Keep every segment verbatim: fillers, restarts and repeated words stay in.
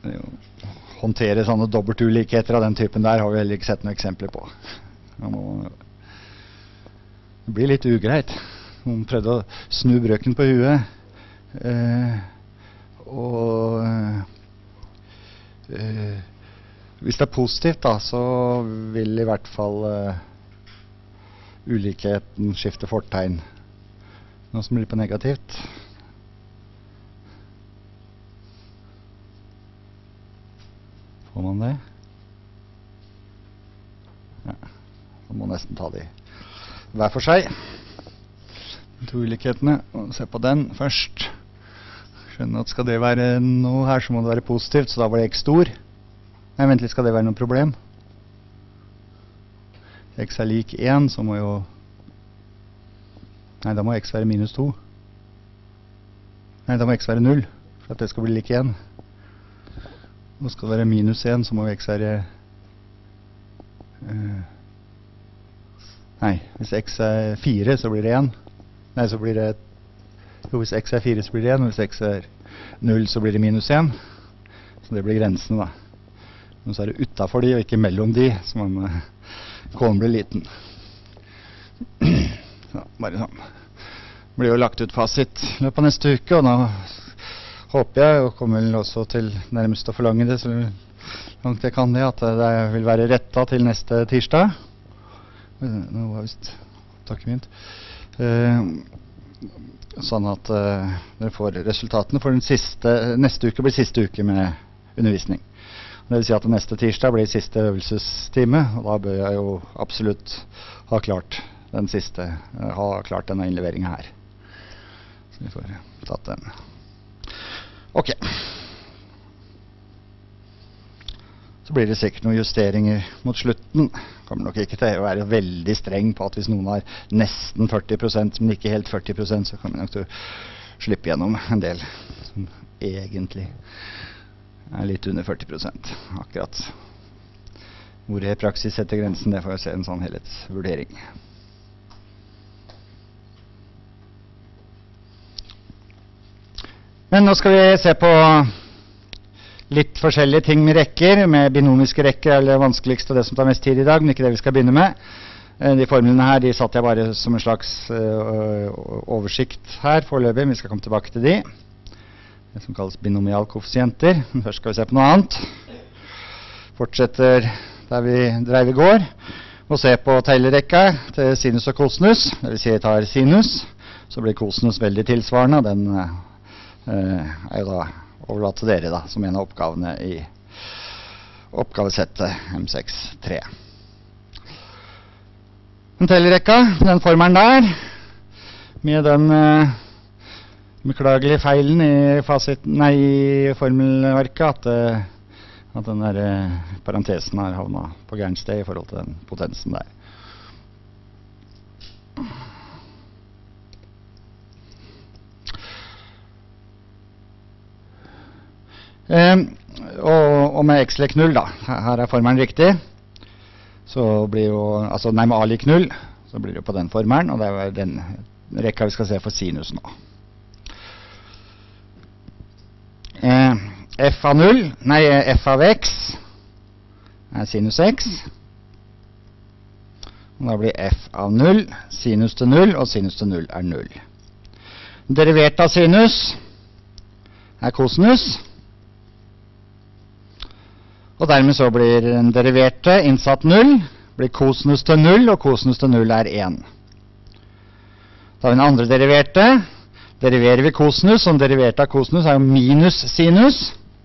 håndtere sånne dobbeltulikheter av den typen der har vi heller ikke sett noen eksempler på. Det blir litt ugreit. Noen prøvde å snu brøken på huet, eh, og eh, hvis det er positivt da, så vil i hvert fall eh, ulikheten skifte fortegn. Noe som blir på negativt. Får man det? Ja, man må nesten ta de hver for seg. De to ulikhetene, og se på den først. Skjønner at skal det være noe her, så må det være positivt, så da var det x stor. Nei, vent litt, skal det være noe problem? X er lik én, så må jo... Nei, da må x være minus to. Nei, da må x være null, for at det skal bli lik én. Og skal det være minus én, så må x være... Uh, nei, hvis x er fire, så blir det én. Nei, så blir det... Jo, hvis x er fire, så blir det én. Hvis x er null, så blir det minus én. Så det blir grensene, da. Men så er det utenfor de, og ikke mellom de, så man uh, kommer bli liten. Så, bare sånn. Det blir jo lagt ut fasit i løpet av neste uke, og nå håper jeg, og kommer vel også til nærmest å forlange det, så langt jeg kan det, at det vil være rettet til neste tirsdag. Nå var visst takket mint. Uh, sånn at uh, dere får resultatene for den siste, neste uke blir siste uke med undervisning. Det vil si at neste tirsdag blir siste øvelsestime, og da bør jeg jo absolutt ha klart den siste, ha klart denne innleveringen her. Så vi får tatt den. Ok. Så blir det sikkert noen justeringer mot slutten. Kommer nok ikke til å være veldig streng på at hvis noen har nesten førti prosent, men ikke helt førti prosent, så kommer vi nok til å slippe gjennom en del som egentlig er litt under førti prosent. Akkurat hvor i praksis setter grensen, det får jeg se en sånn helhetsvurdering. Men nå skal vi se på litt forskjellige ting med rekker. Med binomiske rekker er det vanskeligste og det som tar mest tid i dag, men ikke det vi skal begynne med. De formlene her, de satt jeg bare som en slags uh, oversikt her foreløpig, men vi skal komme tilbake til de. Det som kalles binomialkoeffisienter. Først skal vi se på noe annet. Fortsetter der vi dreiv i går, og se på teilerekka til sinus og kosinus. Det vil si jeg tar sinus, så blir kosinus veldig tilsvarende, og den uh, er jo da overlatt til dere da, som en av oppgavene i oppgavesettet M seks tre. Den teilerekka, den formelen der, med den uh, beklagelige feilen i, fasit, nei, i formelverket, at, uh, at den der uh, parentesen har havnet på gærent sted i forhold til den potensen der. Um, og, og med x lik null da, her er formelen riktig, så blir jo, altså nei med a lik null, så blir det jo på den formelen, og det er den rekka vi skal se for sinus nå. Uh, f av null, nei f av x er sinus x, og da blir f av null, sinus til null, og sinus til null er null. Derivert av sinus er kosinus, og dermed så blir den deriverte innsatt null, blir kosinus til null, og kosinus til null er én. Da har vi den andre deriverte, deriverer vi kosinus, som derivert av kosinus er jo minus sinus.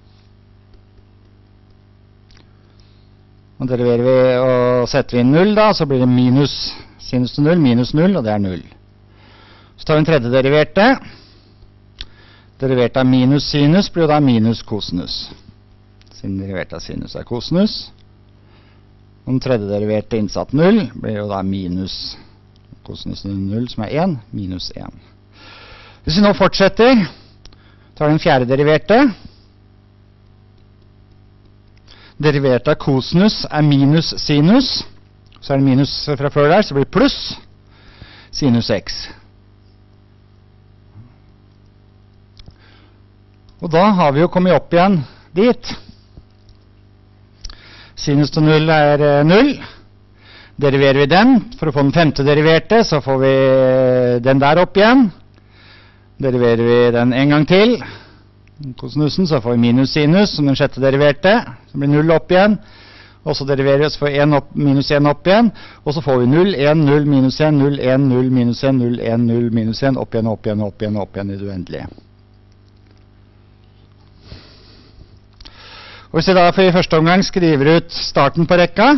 Og deriverer vi, og setter vi inn null da, så blir det minus sinus til null, minus null, og det er null. Så tar vi den tredje deriverte. Derivert av minus sinus blir jo da minus kosinus. Siden derivert av sinus er kosinus. Og den tredje deriverte innsatt null blir jo da minus kosinus null, som er én, minus én. Hvis vi nå fortsetter, tar den fjerde deriverte. Derivert av kosinus er minus sinus. Så er det minus fra før der, så blir det pluss sinus x. Og da har vi jo kommet opp igjen dit. Sinus til null er eh, null. Deriverer vi den, for å få den femte deriverte, så får vi den der opp igjen. Deriverer vi den en gang til, kosinusen, så får vi minus sinus som den sjette deriverte, så blir null opp igjen. Og så deriverer vi oss for en opp, minus en opp igjen, og så får vi null, en, null, minus en, null, en, null, minus en, null, en, null, minus en, opp igjen, opp igjen, opp igjen, opp igjen i det uendelige. Og hvis vi da for i første omgang skriver ut starten på rekka,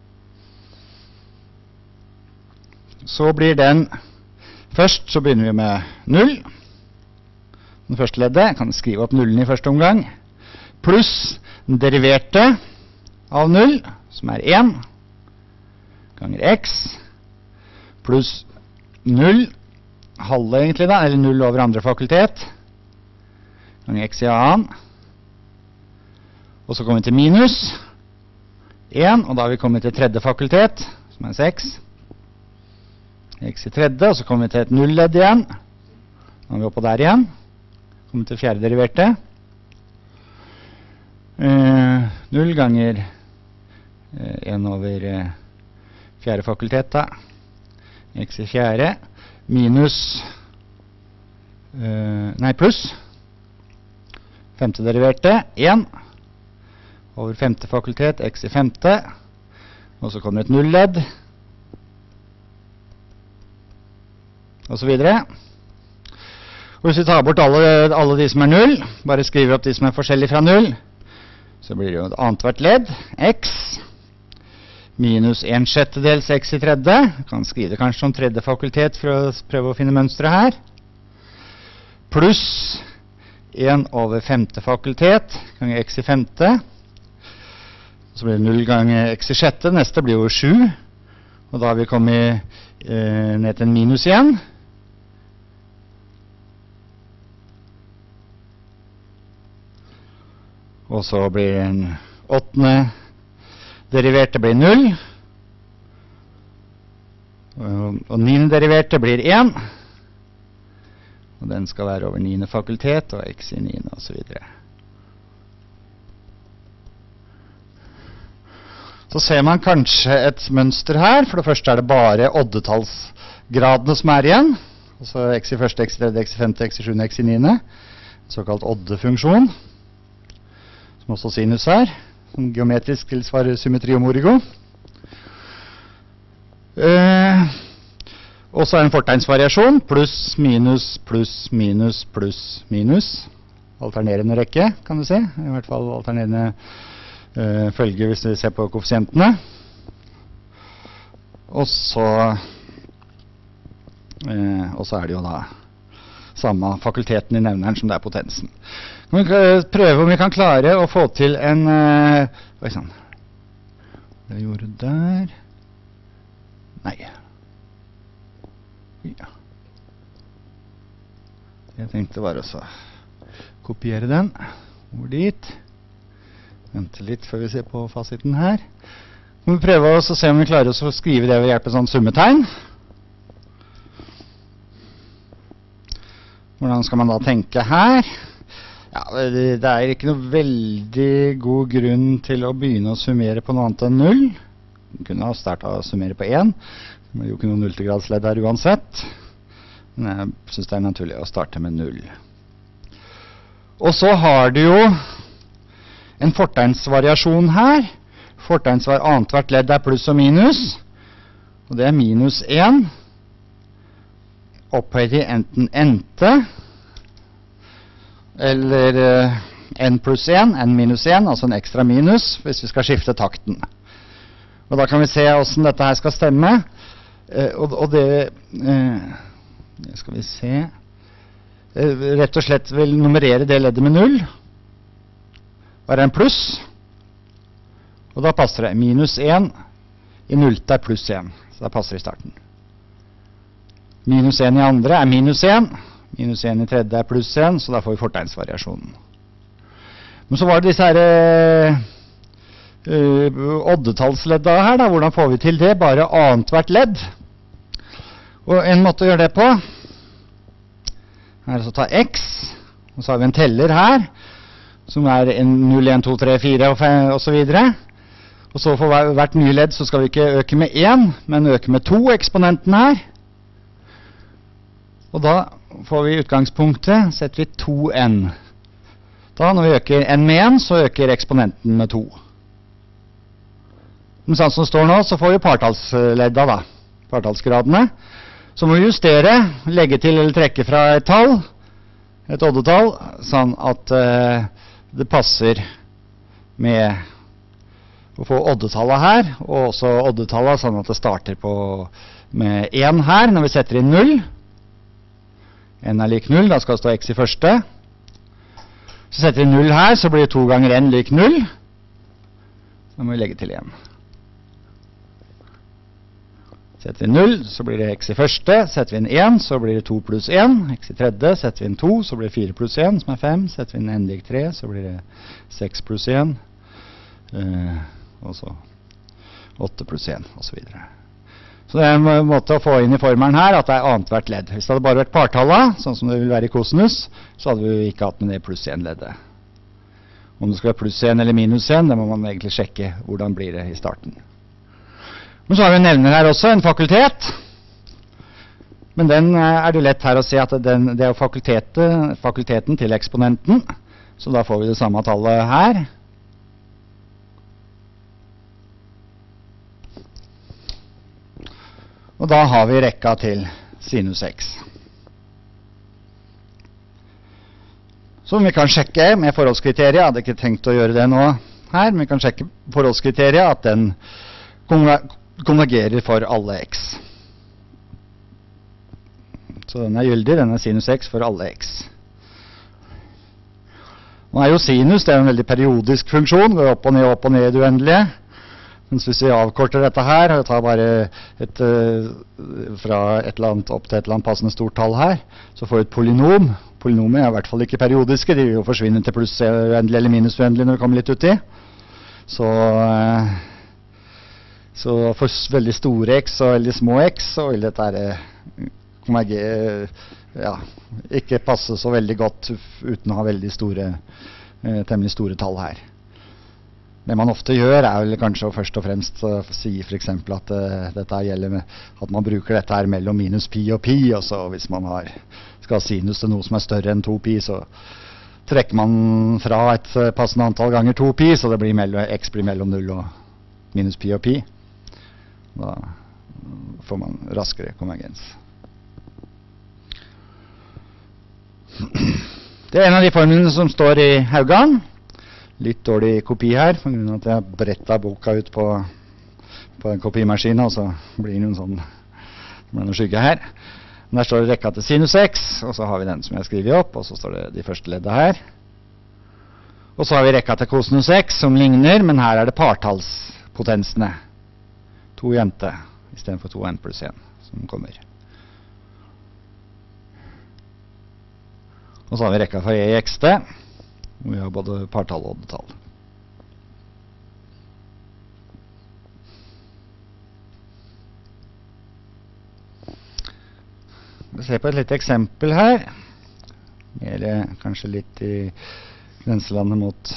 så blir den, først så begynner vi med null, den første leddet, jeg kan skrive opp nullen i første omgang, pluss den deriverte av null, som er en, ganger x, pluss null, halve egentlig da, eller null over andre fakultet, ganger x i annen, og så kommer vi til minus en, og da har vi kommet til tredje fakultet, som er seks, x i tredje, og så kommer vi til et null-ledd igjen. Nå er vi oppå der igjen. Kommer til fjerde deriverte. Uh, null ganger uh, en over uh, fjerde fakultet, da. X i fjerde. Minus, uh, nei, pluss. Femte deriverte, en. Over femte fakultet, x i femte. Og så kommer et null-ledd. Og så videre. Og hvis vi tar bort alle, alle de som er null, bare skriver opp de som er forskjellige fra null, så blir det jo et annet hvert ledd, x, minus en sjettedels x i tredje, jeg kan skrive det kanskje som tredje fakultet for å prøve å finne mønstre her, pluss en over femte fakultet, ganger x i femte, så blir det null ganger x i sjette, neste blir jo sju, og da har vi kommet eh, ned til en minus igjen. Og så blir en åttende deriverte blir null. Og, og niende deriverte blir en. Og den skal være over niende fakultet, og x i niende, og så videre. Så ser man kanskje et mønster her. For det første er det bare oddetallsgradene som er igjen. Altså x i første, x i tredje, x i femte, x i sjuende, x i niende. Såkalt oddefunksjon. Som også sinus er. Som geometrisk tilsvarer symmetri og morigo. Eh, og så er det en fortegnsvariasjon. Pluss, minus, pluss, minus, pluss, minus. Alternerende rekke, kan du se. I hvert fall alternerende Uh, følge hvis vi ser på koeffisientene. Og så uh, og så er det jo da samme fakulteten i nevneren som det er potensen. Vi kan prøve om vi kan klare å få til en uh, oi sann. Det gjorde der. Nei. Ja. Jeg tenkte bare å kopiere den over dit. Vente litt før vi ser på fasiten her. Vi må prøve å se om vi klarer å skrive det ved hjelp av sånn summetegn. Hvordan skal man da tenke her? Ja, det er ikke noe veldig god grunn til å begynne å summere på noe annet enn null. Vi kunne ha startet å summere på én. Det er jo ikke noe nulltegradsledd her uansett. Men jeg synes det er naturlig å starte med null. Og så har du jo en fortegnsvariasjon her. Fortegnsvar annet hvert ledd er pluss og minus. Og det er minus en. Opphøyd i enten ente, eller uh, n pluss en, n minus en, altså en ekstra minus, hvis vi skal skifte takten. Og da kan vi se hvordan dette her skal stemme. Uh, og, og det, uh, det skal vi se, uh, rett og slett vil nummerere det leddet med null. Her er en pluss, og da passer det minus en i nullte er pluss en, så da passer det i starten. Minus en i andre er minus en, minus en i tredje er pluss en, så da får vi fortegnsvariasjonen. Men så var det disse her uh, uh, oddetallsledda her, da. Hvordan får vi til det? Bare annet hvert ledd. Og en måte å gjøre det på er å ta x, og så har vi en teller her, som er null, en, to, tre, fire og, og så videre. Og så for hver, hvert nye ledd så skal vi ikke øke med én, men øke med to eksponenten her. Og da får vi utgangspunktet, setter vi to n. Da når vi øker n med én, så øker eksponenten med to. Men sånn som det står nå, så får vi partallsledda da, partallsgradene. Så må vi justere, legge til eller trekke fra et tall, et oddetall, sånn at uh, det passer med å få oddetallet her, og også oddetallet sånn at det starter på med én her når vi setter inn null. N er lik null, da skal det stå x i første. Så setter vi null her, så blir det to ganger n lik null. Da må vi legge til én. Setter vi null, så blir det x i første. Setter vi inn én, så blir det to pluss én. X i tredje, setter vi inn to, så blir det fire pluss én, som er fem. Setter vi inn n lik tre, så blir det seks pluss én. Uh, og så åtte pluss én, og så videre. Så det er en måte å få inn i formelen her, at det er annet hvert ledd. Hvis det hadde bare vært partallet, sånn som det vil være i kosinus, så hadde vi ikke hatt med det pluss én leddet. Om det skal være pluss én eller minus én, det må man egentlig sjekke hvordan blir det i starten. Men så har vi en nevner her også, en fakultet. Men den er det lett her å se at den, det er fakulteten til eksponenten, så da får vi det samme tallet her. Og da har vi rekka til sinus x. Som vi kan sjekke med forholdskriteriet. Jeg hadde ikke tenkt å gjøre det nå her, men vi kan sjekke forholdskriteriet at den konvergerer for alle x. Så den er gyldig, den er sinus x for alle x. Nå er jo sinus, det er en veldig periodisk funksjon, går opp og ned, opp og ned i det uendelige. Mens hvis vi avkorter dette her, og tar bare et, uh, fra et eller annet opp til et eller annet passende stort tall her, så får vi et polynom. Polynomer er i hvert fall ikke periodiske, de vil jo forsvinne til pluss uendelig eller minus uendelig når det kommer litt uti. Så, uh, så for veldig store x og veldig små x, så vil dette uh, konvergere, ja, ikke passe så veldig godt uten å ha veldig store, uh, temmelig store tall her. Det man ofte gjør er vel kanskje å først og fremst uh, si for eksempel at uh, dette gjelder med at man bruker dette her mellom minus pi og pi, og så hvis man har, skal ha sinus til noe som er større enn to pi, så trekker man fra et uh, passende antall ganger to pi, så det blir mellom, x blir mellom null og minus pi og pi. Da får man raskere konvergens. Det er en av de formlene som står i Haugan. Litt dårlig kopi her, for grunn av at jeg brettet boka ut på, på en kopimaskine, og så blir det noen sånn, det blir noen skygge her. Men der står det rekka til sinus x, og så har vi den som jeg skriver opp, og så står det de første leddet her. Og så har vi rekka til kosinus x, som ligner, men her er det partallspotensene. To jente, i stedet for to n pluss én, som kommer. Og så har vi rekka for e i x-te. Vi har både partall og oddetall. Vi ser på et lite eksempel her. Mer kanskje litt i grenselandet mot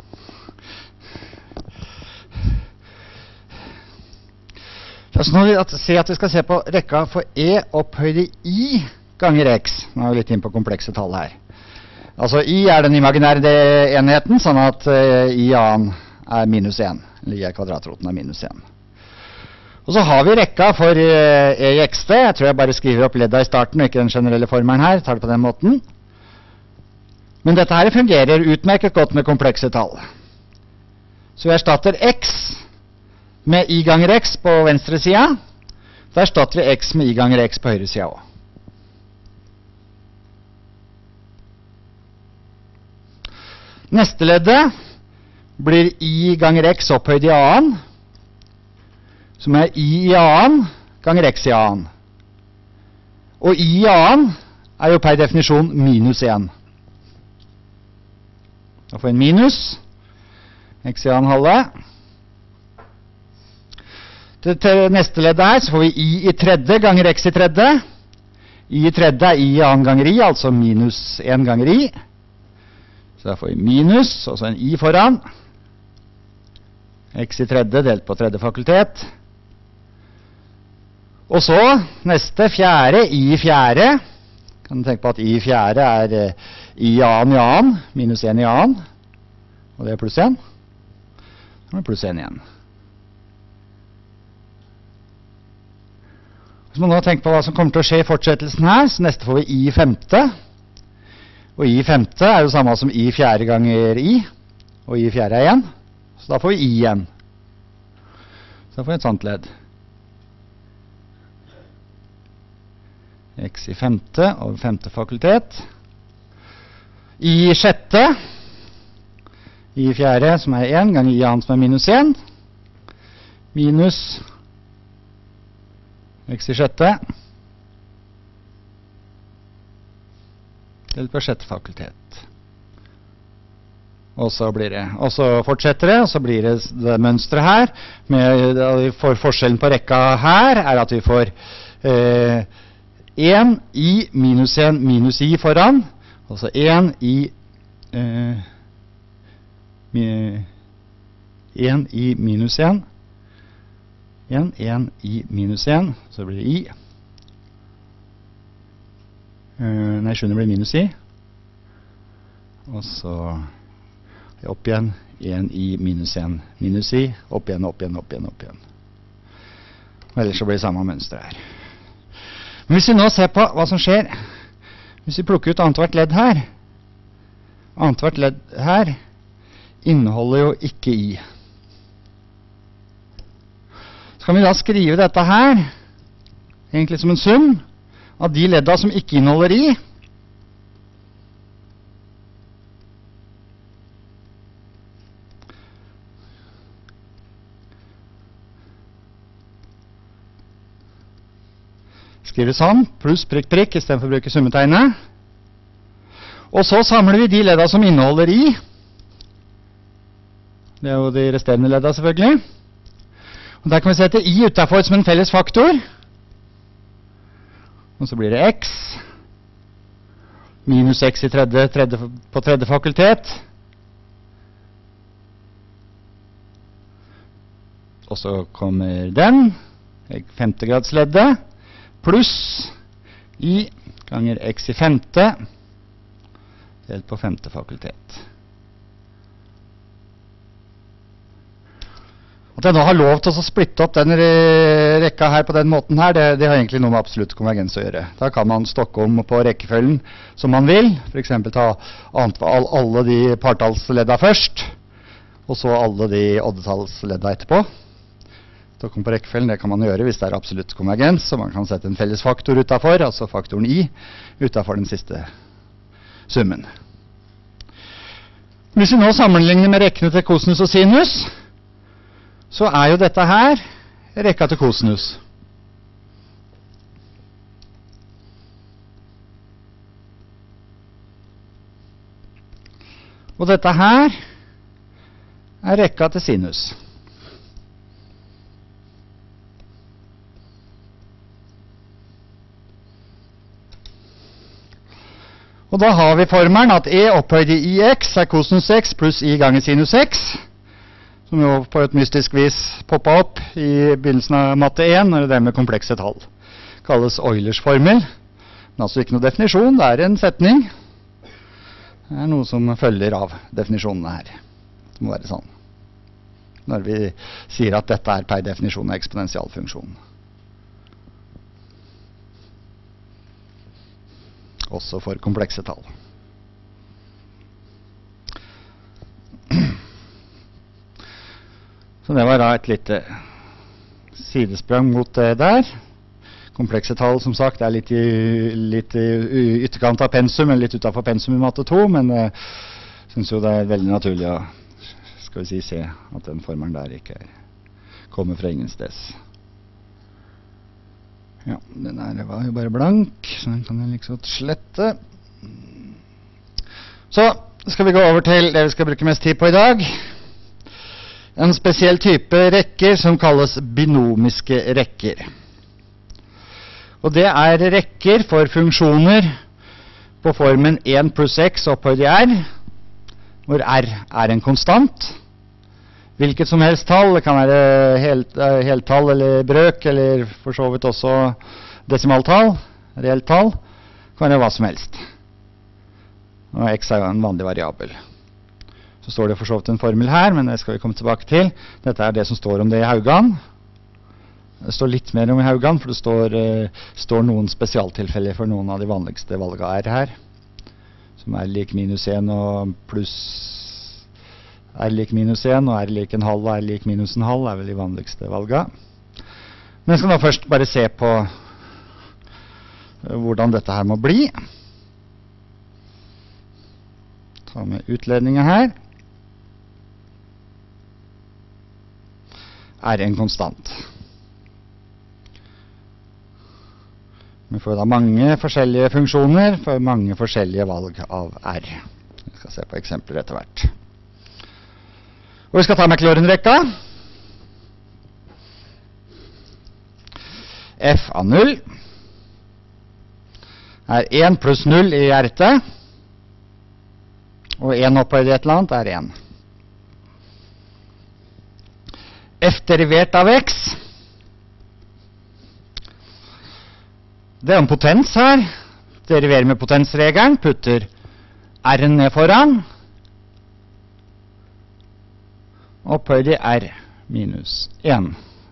La oss nå se at vi skal se på rekka for e opphøyd i i ganger x. Nå er vi litt inn på komplekse tall her. Altså i er den imaginære enheten, sånn at uh, i annen er minus én. Eller i er kvadratroten er minus én. Og så har vi rekka for uh, e i x-te. Jeg tror jeg bare skriver opp ledda i starten, og ikke den generelle formelen her. Tar det på den måten. Men dette her fungerer utmerket godt med komplekse tall. Så vi erstatter x med i ganger x på venstre sida. Da erstatter vi x med i ganger x på høyre sida også. Neste leddet blir i ganger x opphøyd i annen, som er i i annen ganger x i annen. Og i i annen er jo per definisjon minus én. Da får vi en minus, x i annen halve. Til, til neste leddet her så får vi i i tredje ganger x i tredje. I i tredje er i i annen ganger i, altså minus én ganger i. Så da får vi minus, og så en i foran. x i tredje delt på tredje fakultet. Og så, neste, fjerde, i fjerde. Kan du tenke på at i fjerde er eh, i annen i annen, minus en i annen. Og det er pluss en. Da er det pluss en igjen. Hvis man nå tenker på hva som kommer til å skje i fortsettelsen her, så neste får vi i femte. Og i femte er jo samme som i fjerde ganger i. Og i fjerde er en. Så da får vi i igjen. Så da får vi et sånt ledd. X i femte over femte fakultet. I sjette. I fjerde som er en ganger i annen som er minus en. Minus x i sjette. Delt på sjette fakultet. Og så blir det, og så fortsetter det, og så blir det det mønstret her, med, for forskjellen på rekka her, er at vi får eh, en i minus en minus i foran, altså en i eh, en i minus en, en, en i minus en, så blir det i. Uh, nei, sjuende blir minus i. Og så opp igjen, en i minus en minus i, opp igjen, opp igjen, opp igjen, opp igjen. Og ellers så blir det samme mønster her. Men hvis vi nå ser på hva som skjer, hvis vi plukker ut annethvert ledd her, annethvert ledd her, inneholder jo ikke i. Så kan vi da skrive dette her, egentlig som en sum, av de ledda som ikke inneholder i. Skriver sånn, pluss prikk prikk, i stedet for å bruke summetegnet. Og så samler vi de ledda som inneholder i. Det er jo de resterende ledda selvfølgelig. Og der kan vi sette i utenfor som en felles faktor. Og så blir det x, minus x i tredje, tredje, på tredje fakultet. Og så kommer den, femtegradsleddet, pluss i ganger x i femte, delt på femte fakultet. At jeg nå har lov til å splitte opp den rekka her på den måten her, det, det har egentlig noe med absolutt konvergens å gjøre. Da kan man stokke om på rekkefølgen som man vil, for eksempel ta alle de partallsledda først, og så alle de oddetallsledda etterpå. Stokke om på rekkefølgen, det kan man gjøre hvis det er absolutt konvergens, så man kan sette en felles faktor utenfor, altså faktoren i, utenfor den siste summen. Hvis vi nå sammenligner med rekkene til kosinus og sinus, så er jo dette her rekka til kosinus. Og dette her er rekka til sinus. Og da har vi formelen at e opphøyd i x er kosinus x pluss i ganger sinus x, som jo på et mystisk vis poppet opp i begynnelsen av matte én, når det er med komplekse tall. Kalles Eulers formel. Men altså ikke noe definisjon, det er en setning. Det er noe som følger av definisjonene her. Det må være sånn. Når vi sier at dette er per definisjon av eksponentialfunksjonen. Også for komplekse tall. Så det var da et lite sidesprang mot det der. Komplekse tall, som sagt, er litt i, litt i ytterkant av pensum, eller litt utenfor pensum i matte to, men jeg synes jo det er veldig naturlig å skal vi si, se at den formelen der ikke er, kommer fra ingen steds. Ja, den der var jo bare blank, så den kan jeg liksom slette. Så skal vi gå over til det vi skal bruke mest tid på i dag. En spesiell type rekker som kalles binomiske rekker. Og det er rekker for funksjoner på formen en pluss x opphøyd i r, hvor r er en konstant. hvilket som helst tall. Det kan være helt, uh, heltall eller brøk, eller for så vidt også desimaltall, reelt tall. Det kan være hva som helst. Og x er jo en vanlig variabel. Så står det for så vidt en formel her, men det skal vi komme tilbake til. Dette er det som står om det i Haugan. Det står litt mer om i Haugan, for det står, uh, står noen spesialtilfeller for noen av de vanligste valgene er her. Som er lik minus en og pluss r lik minus en, og r lik en halv og r lik minus en halv er vel de vanligste valgene. Men jeg skal nå først bare se på uh, hvordan dette her må bli. Ta med utledningen her. Er en konstant. Vi får da mange forskjellige funksjoner for mange forskjellige valg av R. Vi skal se på eksempler etter hvert. Og vi skal ta Maclaurin-rekka. F av null er en pluss null i hjertet, og en opphøyd i et eller annet er en. F derivert av x. Det er en potens her. Deriverer med potensregelen, putter r-en ned foran. Opphøyd i r minus en.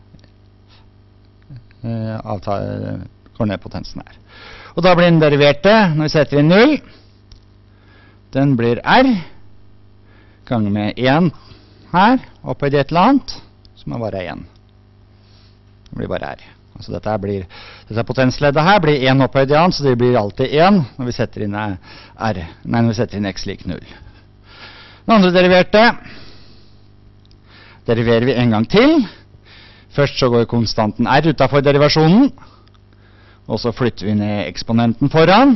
Eh, avtar, går ned potensen her. Og da blir den deriverte, når vi setter inn null, den blir r, ganger med en her, opphøyd i et eller annet, som er bare en. Det blir bare r. Altså dette, blir, dette potensleddet her blir en opphøyd i annet, så det blir alltid en når vi setter inn r, nei, når vi setter inn x lik null. Den andre deriverte deriverer vi en gang til. Først så går konstanten r utenfor derivasjonen, og så flytter vi ned eksponenten foran,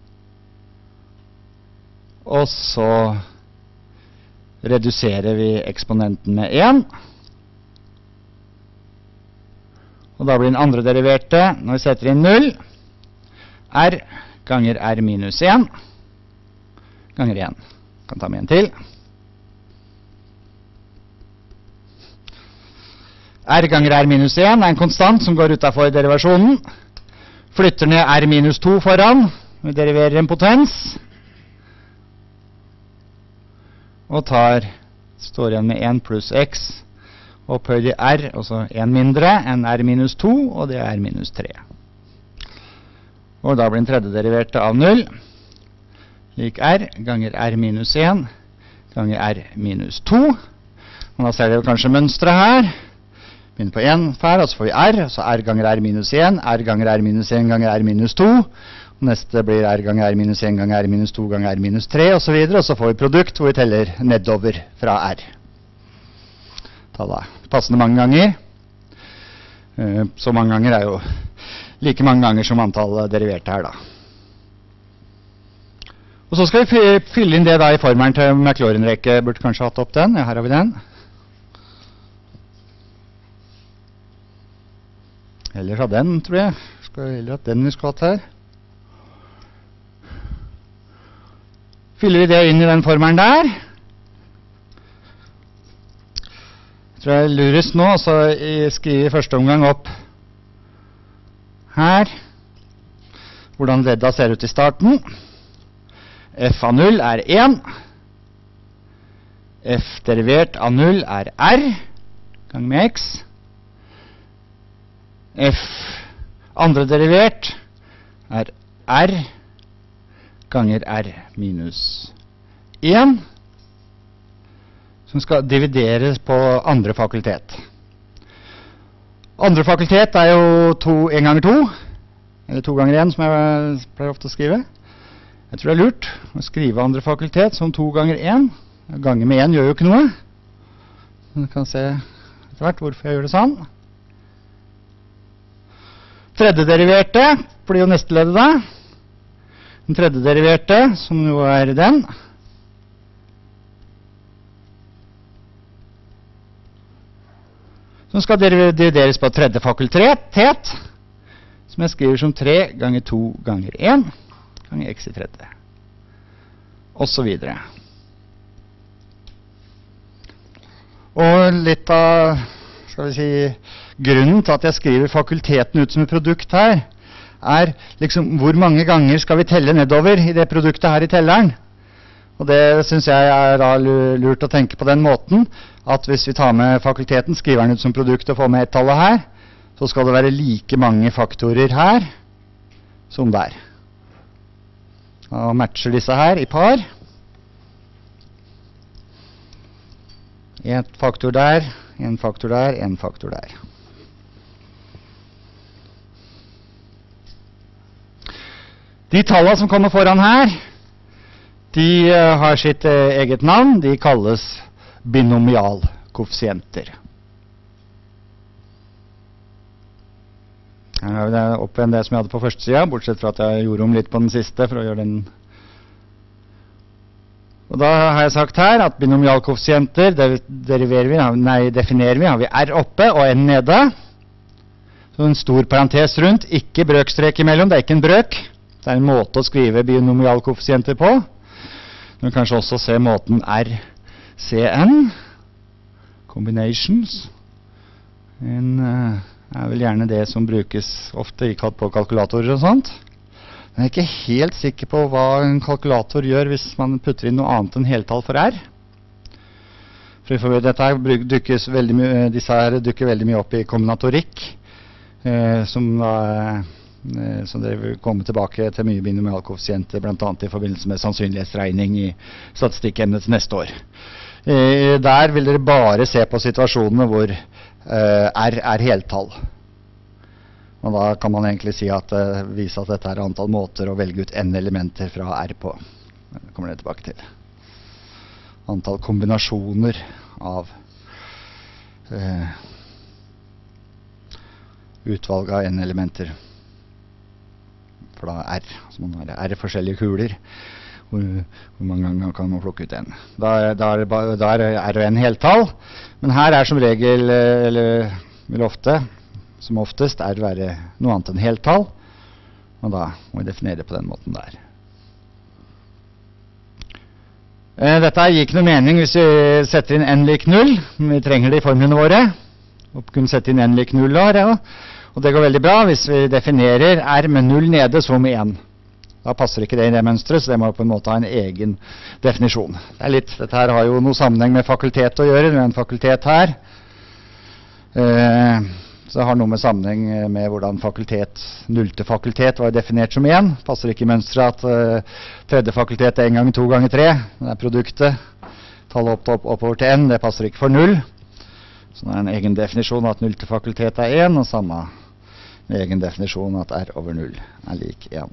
og så reduserer vi eksponenten med en. Og da blir den andre deriverte, når vi setter inn null, r ganger r minus en, ganger en. Kan ta med en til. R ganger r minus en er en konstant som går utenfor derivasjonen. Flytter ned r minus to foran, vi deriverer en potens. Og tar, står igjen med en pluss x, opphøyd i r, altså en mindre enn r minus to, og det er r minus tre. Og da blir den tredje deriverte av null, lik r ganger r minus en, ganger r minus to. Og da ser dere kanskje mønstret her. Begynner på en her, og så får vi r, så r ganger r minus en, r ganger r minus en ganger r minus to. Og neste blir r ganger r minus en ganger r minus to ganger r minus tre, og så videre. Og så får vi produkt hvor vi teller nedover fra r. Tallet passende mange ganger. Så mange ganger er jo like mange ganger som antall deriverte her da. Og så skal vi fylle inn det da i formelen til Maclaurin-rekke. Burde kanskje hatt opp den. Ja, her har vi den. Ellers av den, tror jeg. Skal heller hatt den vi skulle hatt her. Fyller vi det inn i den formelen der. Jeg tror jeg lurest nå, så skriver vi i første omgang opp her hvordan ledda ser ut i starten. F av null er en. F derivert av null er r, gang med x. F andre derivert er r, ganger r minus en. Som skal divideres på andre fakultet. Andre fakultet er jo to, en ganger to, eller to ganger en, som jeg pleier ofte å skrive. Jeg tror det er lurt å skrive andre fakultet som to ganger en. Ganger med en gjør jo ikke noe. Du kan se etter hvert hvorfor jeg gjør det sånn. Tredje deriverte blir jo neste leddet da. Den tredje deriverte, som jo er den, som skal divideres på tredje fakultet, som jeg skriver som tre ganger to ganger en, ganger x i tredje. Og så videre. Og litt av, skal vi si, grunnen til at jeg skriver fakulteten ut som et produkt her, er liksom hvor mange ganger skal vi telle nedover i det produktet her i telleren. Og det synes jeg er da lurt å tenke på den måten, at hvis vi tar med fakulteten, skriver den ut som produkt og får med ett-tallet her, så skal det være like mange faktorer her som der. Og matcher disse her i par. En faktor der, en faktor der, en faktor der. De tallene som kommer foran her, de uh, har sitt uh, eget navn. De kalles binomialkoeffisienter. Her har vi det opp igjen det som jeg hadde på første siden, bortsett fra at jeg gjorde om litt på den siste for å gjøre den. Og da har jeg sagt her at binomialkoeffisienter deriverer vi, nei, definerer vi, har vi R oppe og N nede. Så en stor parentes rundt, ikke brøkstrek imellom, det er ikke en brøk. Det er en måte å skrive binomialkoeffisienter på. Du kan kanskje også se måten R C N, combinations. En uh, er vel gjerne det som brukes ofte i, på kalkulatorer og sånt. Jeg er ikke helt sikker på hva en kalkulator gjør hvis man putter inn noe annet enn heltall for R. For dette her dukkes veldig mye, disse her dukker veldig mye opp i kombinatorikk, eh, som, da, eh, som dere vil komme tilbake til mye binomialkoeffisienter, blant annet i forbindelse med sannsynlighetsregning i statistikkemnet til neste år. Eh, der vil dere bare se på situasjonene hvor eh, R er heltall. Og da kan man egentlig si at, uh, vise at dette er antall måter å velge ut n-elementer fra R på. Det kommer det tilbake til. Antall kombinasjoner av uh, utvalg av n-elementer. For da R, altså man har R forskjellige kuler. Hvor, hvor mange ganger kan man plukke ut n? Da, da, er, det, da er R og n heltall. Men her er som regel, eller vil ofte, som oftest er det være noe annet enn heltall, og da må vi definere det på den måten der. Eh, dette gir ikke noe mening hvis vi setter inn n lik null, men vi trenger det i formlene våre, og kunne sette inn n lik null der, ja. Og det går veldig bra hvis vi definerer R med null nede som en. Da passer ikke det i det mønstret, så det må på en måte ha en egen definisjon. Det er litt, dette her har jo noe sammenheng med fakultet å gjøre, det er en fakultet her. Eh, Så det har noe med sammenheng med hvordan fakultet, nullte fakultet var definert som en. Passer ikke i mønstret at uh, tredje fakultet er en gang to ganger tre. Det er produktet. Tallet opp, opp, oppover til n, det passer ikke for null. Så det er en egen definisjon at nullte fakultet er en, og samme egen definisjon at r over null er lik en.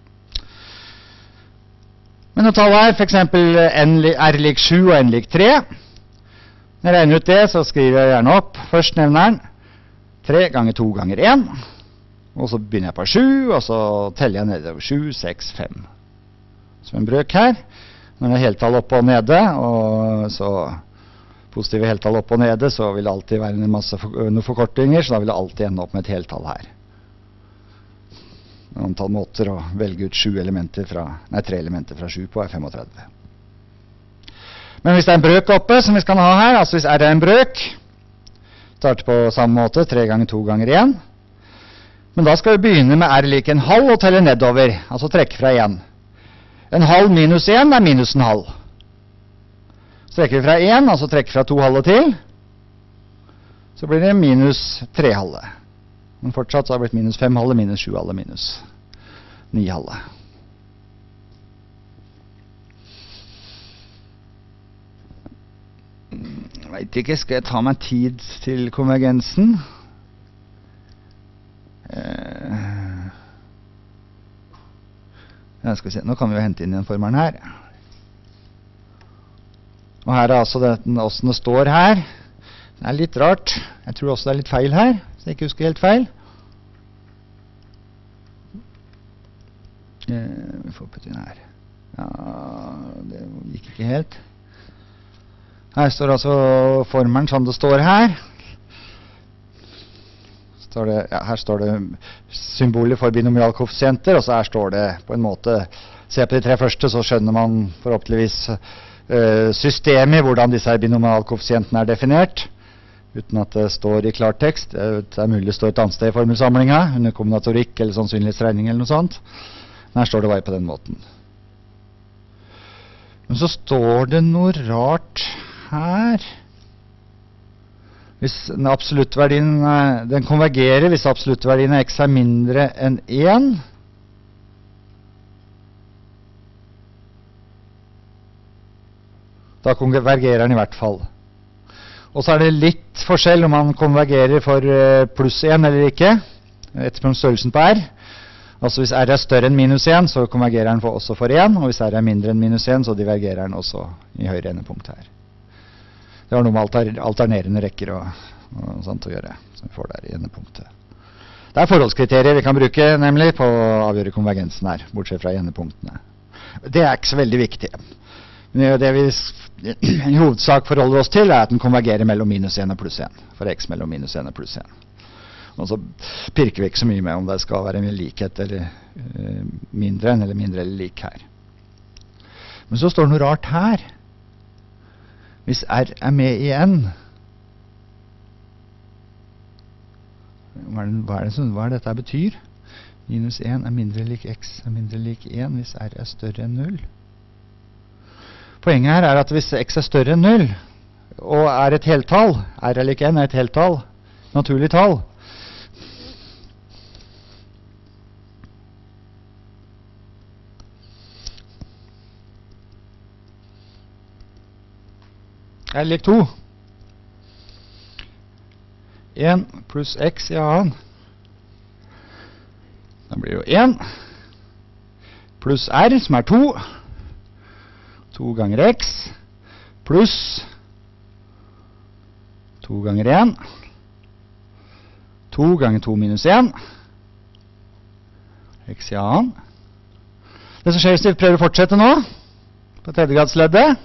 Men når tallet er for eksempel n, r lik sju og n lik tre. Når jeg regner ut det, så skriver jeg gjerne opp først nevneren. tre ganger to ganger en, og så begynner jeg på sju, og så teller jeg nedover sju, seks, fem. Som en brøk her. Når det er heltall oppe og nede, og så positive heltall oppe og nede, så vil det alltid være en masse for, noen forkortinger, så da vil det alltid ende opp med et heltall her. Antall måter å velge ut sju elementer fra, nei, tre elementer fra sju på er femogtredve. Men hvis det er en brøk oppe, som vi skal ha her, altså hvis R er en brøk, starter på samme måte, tre ganger to ganger en. Men da skal vi begynne med R lik en halv og telle nedover, altså trekke fra en. En halv minus en er minus en halv. Så trekker vi fra en, altså trekker fra to halve til, så blir det minus tre halve. Men fortsatt så har det blitt minus fem halve, minus sju halve, minus ni halve. Jeg vet ikke, skal jeg ta meg tid til konvergensen? Eh, ja, skal vi se. Nå kan vi jo hente inn den formelen her. Og her er altså det, hvordan det står her. Det er litt rart. Jeg tror også det er litt feil her, så jeg ikke husker helt feil. Eh, vi får putte inn her. Ja, det gikk ikke helt. Her står altså formelen som det står her. Står det, ja, her står det symboler for binomialkoeffisienter, og så her står det på en måte, se på de tre første, så skjønner man forhåpentligvis uh, systemet, hvordan disse her binomialkoeffisientene er definert, uten at det står i klartekst. Det er mulig det står et annet sted i formelsamlingen, under kombinatorikk eller sannsynlighetsregning eller noe sånt. Men her står det bare på den måten. Men så står det noe rart her. Hvis den absoluttverdien, den konvergerer hvis absoluttverdien av x er mindre enn én. Da konvergerer den i hvert fall. Og så er det litt forskjell om man konvergerer for pluss én eller ikke, etterpå størrelsen på r. Altså hvis r er større enn minus én, så konvergerer den for, også for én, og hvis r er mindre enn minus én, så divergerer den også i høyre endepunkt her. Det har noe med alter, alternerende rekker og, og sånt å gjøre, som vi får der i endepunktet. Det er forholdskriterier vi kan bruke, nemlig, på å avgjøre konvergensen her, bortsett fra endepunktene. Det er ikke så veldig viktig. Det vi i hovedsak forholder oss til, er at den konvergerer mellom minus én og pluss én, for x mellom minus én og pluss én. Og så pirker vi ikke så mye med om det skal være en likhet eller uh, mindre enn eller mindre eller lik her. Men så står det noe rart her. Hvis r er med i n, hva er, det, hva, er det, hva er det dette betyr? Minus én er mindre lik x er mindre lik én hvis r er større enn null. Poenget her er at hvis x er større enn null, og er et heltall, r er lik n er et heltall, naturlig tall, r lik to. én pluss x i annen. Da blir det jo én. Pluss r, som er to. to ganger x. Pluss to ganger én. to ganger to minus én. X i annen. Det som skjer hvis vi prøver å fortsette nå, på tredjegradsleddet,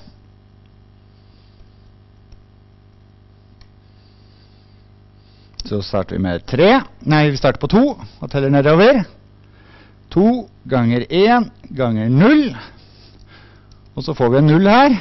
så starter vi med tre. Nei, vi starter på to og teller nedover. to ganger én ganger null. Og så får vi en null her.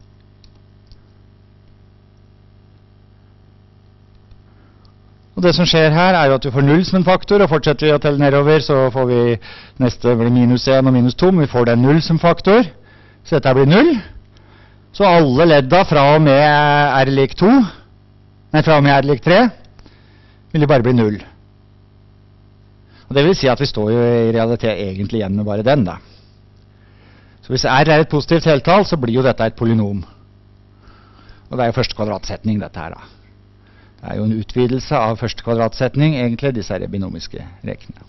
Og det som skjer her er jo at vi får null som en faktor, og fortsetter vi å telle nedover, så får vi neste blir minus én og minus to, men vi får den null som faktor. Så dette blir null. Så alle ledda fra og med r lik to, nei, fra og med r lik tre, vil det bare bli null. Og det vil si at vi står jo i realitet egentlig igjen med bare den da. Så hvis r er et positivt heltall, så blir jo dette et polynom. Og det er jo første kvadratsetning dette her da. Det er jo en utvidelse av første kvadratsetning, egentlig disse her binomiske rekene.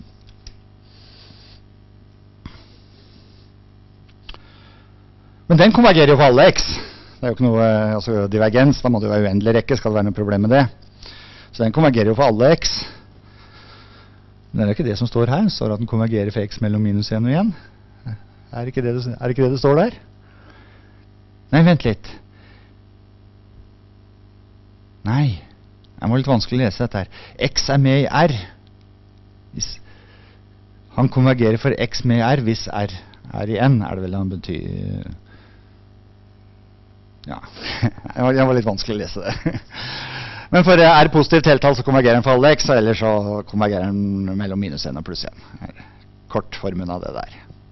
Men den konvergerer jo på alle x. Det er jo ikke noe, altså divergens, da må det jo være uendelig rekke, skal det være noe problem med det. Så den konvergerer jo for alle x. Men det er ikke det som står her. Det står at den konvergerer for x mellom minus én og én. Er det ikke det det, er det, ikke det det står der? Nei, vent litt. Nei, jeg må litt vanskelig lese dette her. X er med i r. Hvis han konvergerer for x med i r hvis r er i n, er det vel han betyr... Ja, det var litt vanskelig å lese det. Men for r positivt heltall så konvergerer den for alle x, og ellers så konvergerer den mellom minus én og pluss én. Kortformen av det der.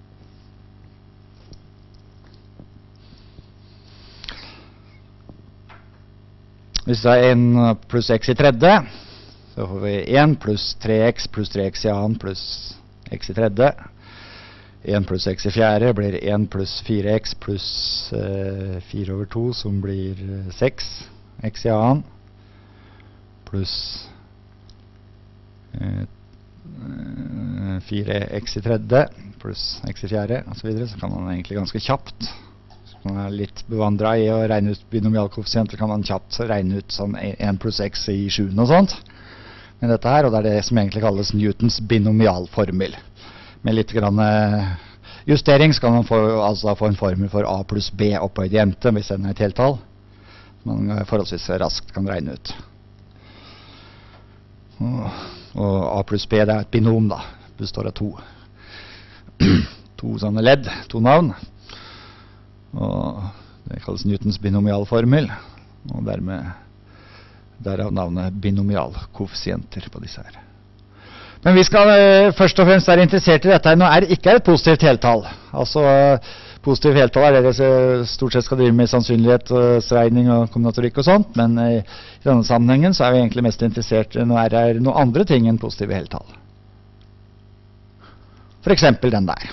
Hvis det er én pluss x i tredje, så får vi én pluss tre x pluss tre x i annen pluss x i tredje. én pluss x i fjerde blir én pluss fire x pluss uh, fire over to, som blir uh, seks x i annen. Pluss uh, fire x i tredje pluss x i fjerde, og så videre. Så kan man egentlig ganske kjapt, hvis man er litt bevandret i å regne ut binomialkoeffisient, så kan man kjapt regne ut sånn én pluss x i sjuende og sånt. Men dette her, og det er det som egentlig kalles Newtons binomialformel. Med litt grann uh, justering skal man få, altså få en formel for a pluss b opphøyd i ente, hvis den er et heltall. Man uh, forholdsvis raskt kan regne ut. Og, og a pluss b, det er et binom da, består av to. to sånne ledd, to navn. Og Det kalles Newtons binomialformel, og dermed derav navnet binomialkoeffisienter på disse her. Men vi skal eh, først og fremst være interessert i dette. Nå er det ikke et positivt heltall. Altså, positivt heltall er det det stort sett skal drive med sannsynlighetsregning og kombinatorikk og sånt, men eh, i denne sammenhengen så er vi egentlig mest interessert i når det er noen andre ting enn positive heltall. For eksempel den der.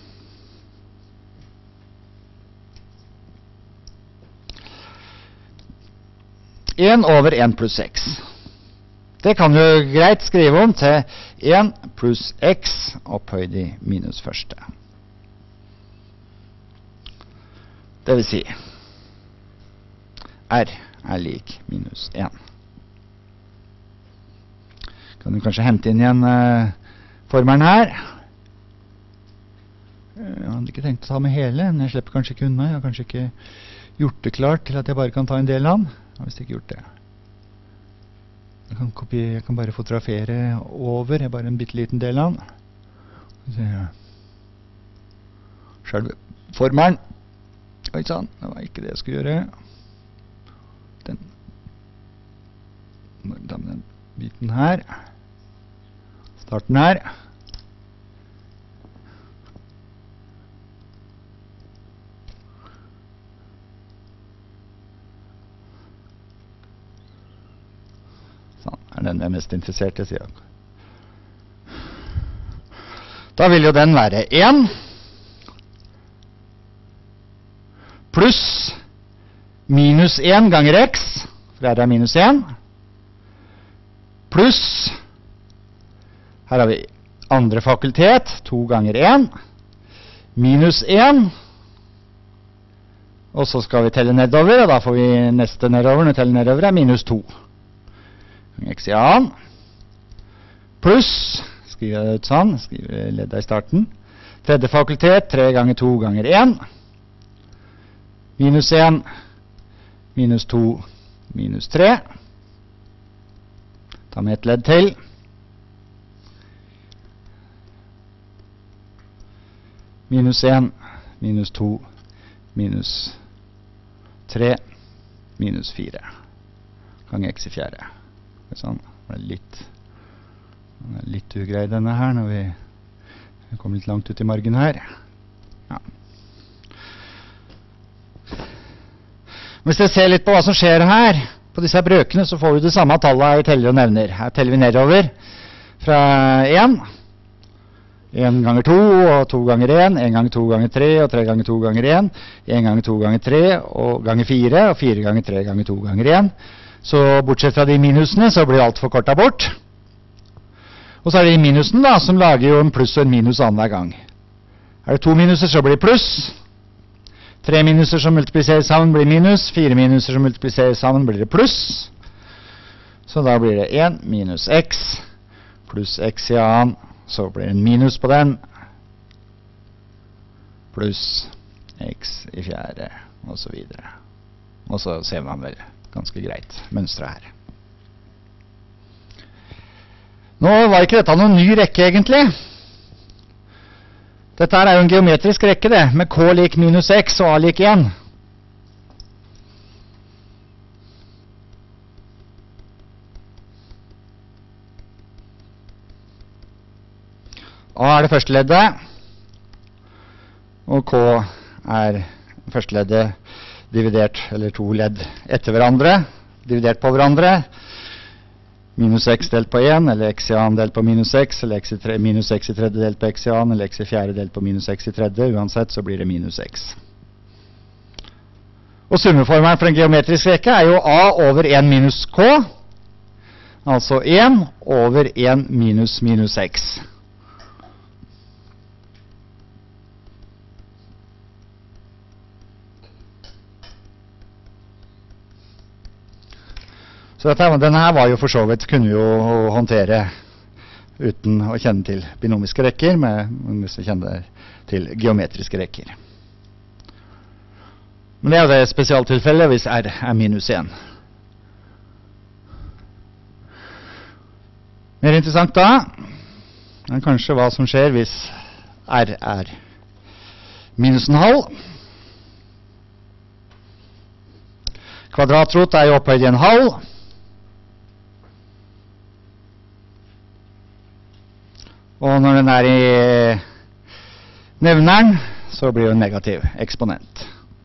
en over en pluss x. Det kan jo greit skrive om til en pluss x opphøyd i minus første. Det vil si r er lik minus en. Kan du kanskje hente inn igjen uh, formelen her. Jeg hadde ikke tenkt å ta med hele, men jeg slipper kanskje ikke unna. Jeg har kanskje ikke gjort det klart til at jeg bare kan ta en del av den. Jeg har visst ikke gjort det. Jeg kan, kopiere, jeg kan bare fotografere over, jeg bare en bitteliten del av den. Selve formelen. Oi sann, det var ikke det jeg skulle gjøre. Den. Da med den biten her. Starten her. Er den jeg er mest interessert i, sier jeg. Da vil jo den være en pluss minus en ganger x, for her er minus en, pluss, her har vi andre fakultet, to ganger en, minus en, og så skal vi telle nedover, og da får vi neste nedover, når vi teller nedover er minus to. X i annen, pluss, skriver jeg ut sånn, skriver leddet i starten, tredje fakultet, tre ganger to ganger en, minus en, minus to, minus tre, ta med et ledd til, minus en, minus to, minus tre, minus fire, ganger x i fjerde. Sånn, det er litt, det er litt ugrei denne her når vi, vi kommer litt langt ut i margen her. Ja. Hvis dere ser litt på hva som skjer her, på disse brøkene, så får vi det samme tallet vi teller og nevner. Her teller vi nedover fra en, en ganger to, og to ganger en, en ganger to ganger tre, og tre ganger to ganger en, en ganger to ganger tre, og ganger fire, og fire ganger tre ganger to ganger en. Så bortsett fra de minusene, så blir alt forkortet bort. Og så er det de minusene da, som lager jo en pluss og en minus annen hver gang. Er det to minuser, så blir det pluss. Tre minuser som multipliseres sammen blir minus. Fire minuser som multipliseres sammen blir det pluss. Så da blir det en minus x pluss x i annen. Så blir det en minus på den. Pluss x i fjerde, og så videre. Og så ser man vel ganske greit mønstre her. Nå var ikke dette noen ny rekke egentlig. Dette er jo en geometrisk rekke det, med k lik minus x og a lik en. A er det første leddet, og k er første leddet dividert, eller to ledd etter hverandre, dividert på hverandre, minus x delt på en, eller x i annen delt på minus x, eller x i tre, minus x i tredje delt på x i annen, eller x i fjerde delt på minus x i tredje, uansett så blir det minus x. Og summeformelen for en geometrisk rekke er jo a over en minus k, altså en over en minus minus x. Så dette, denne her var jo for så vidt, kunne vi jo håndtere uten å kjenne til binomiske rekker, med, hvis vi kjenner til geometriske rekker. Men det er jo det spesialtilfellet hvis r er minus en. Mer interessant da, er kanskje hva som skjer hvis r er minus en halv. Kvadratrot er jo opphøyd i en halv. Og når den er i nevneren, så blir det en negativ eksponent.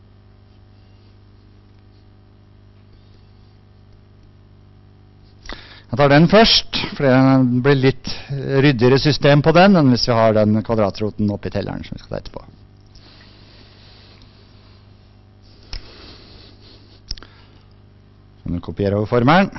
Jeg tar den først, for det blir litt ryddigere system på den enn hvis vi har den kvadratroten oppi telleren som vi skal ta etterpå. Så nå kopierer over formelen.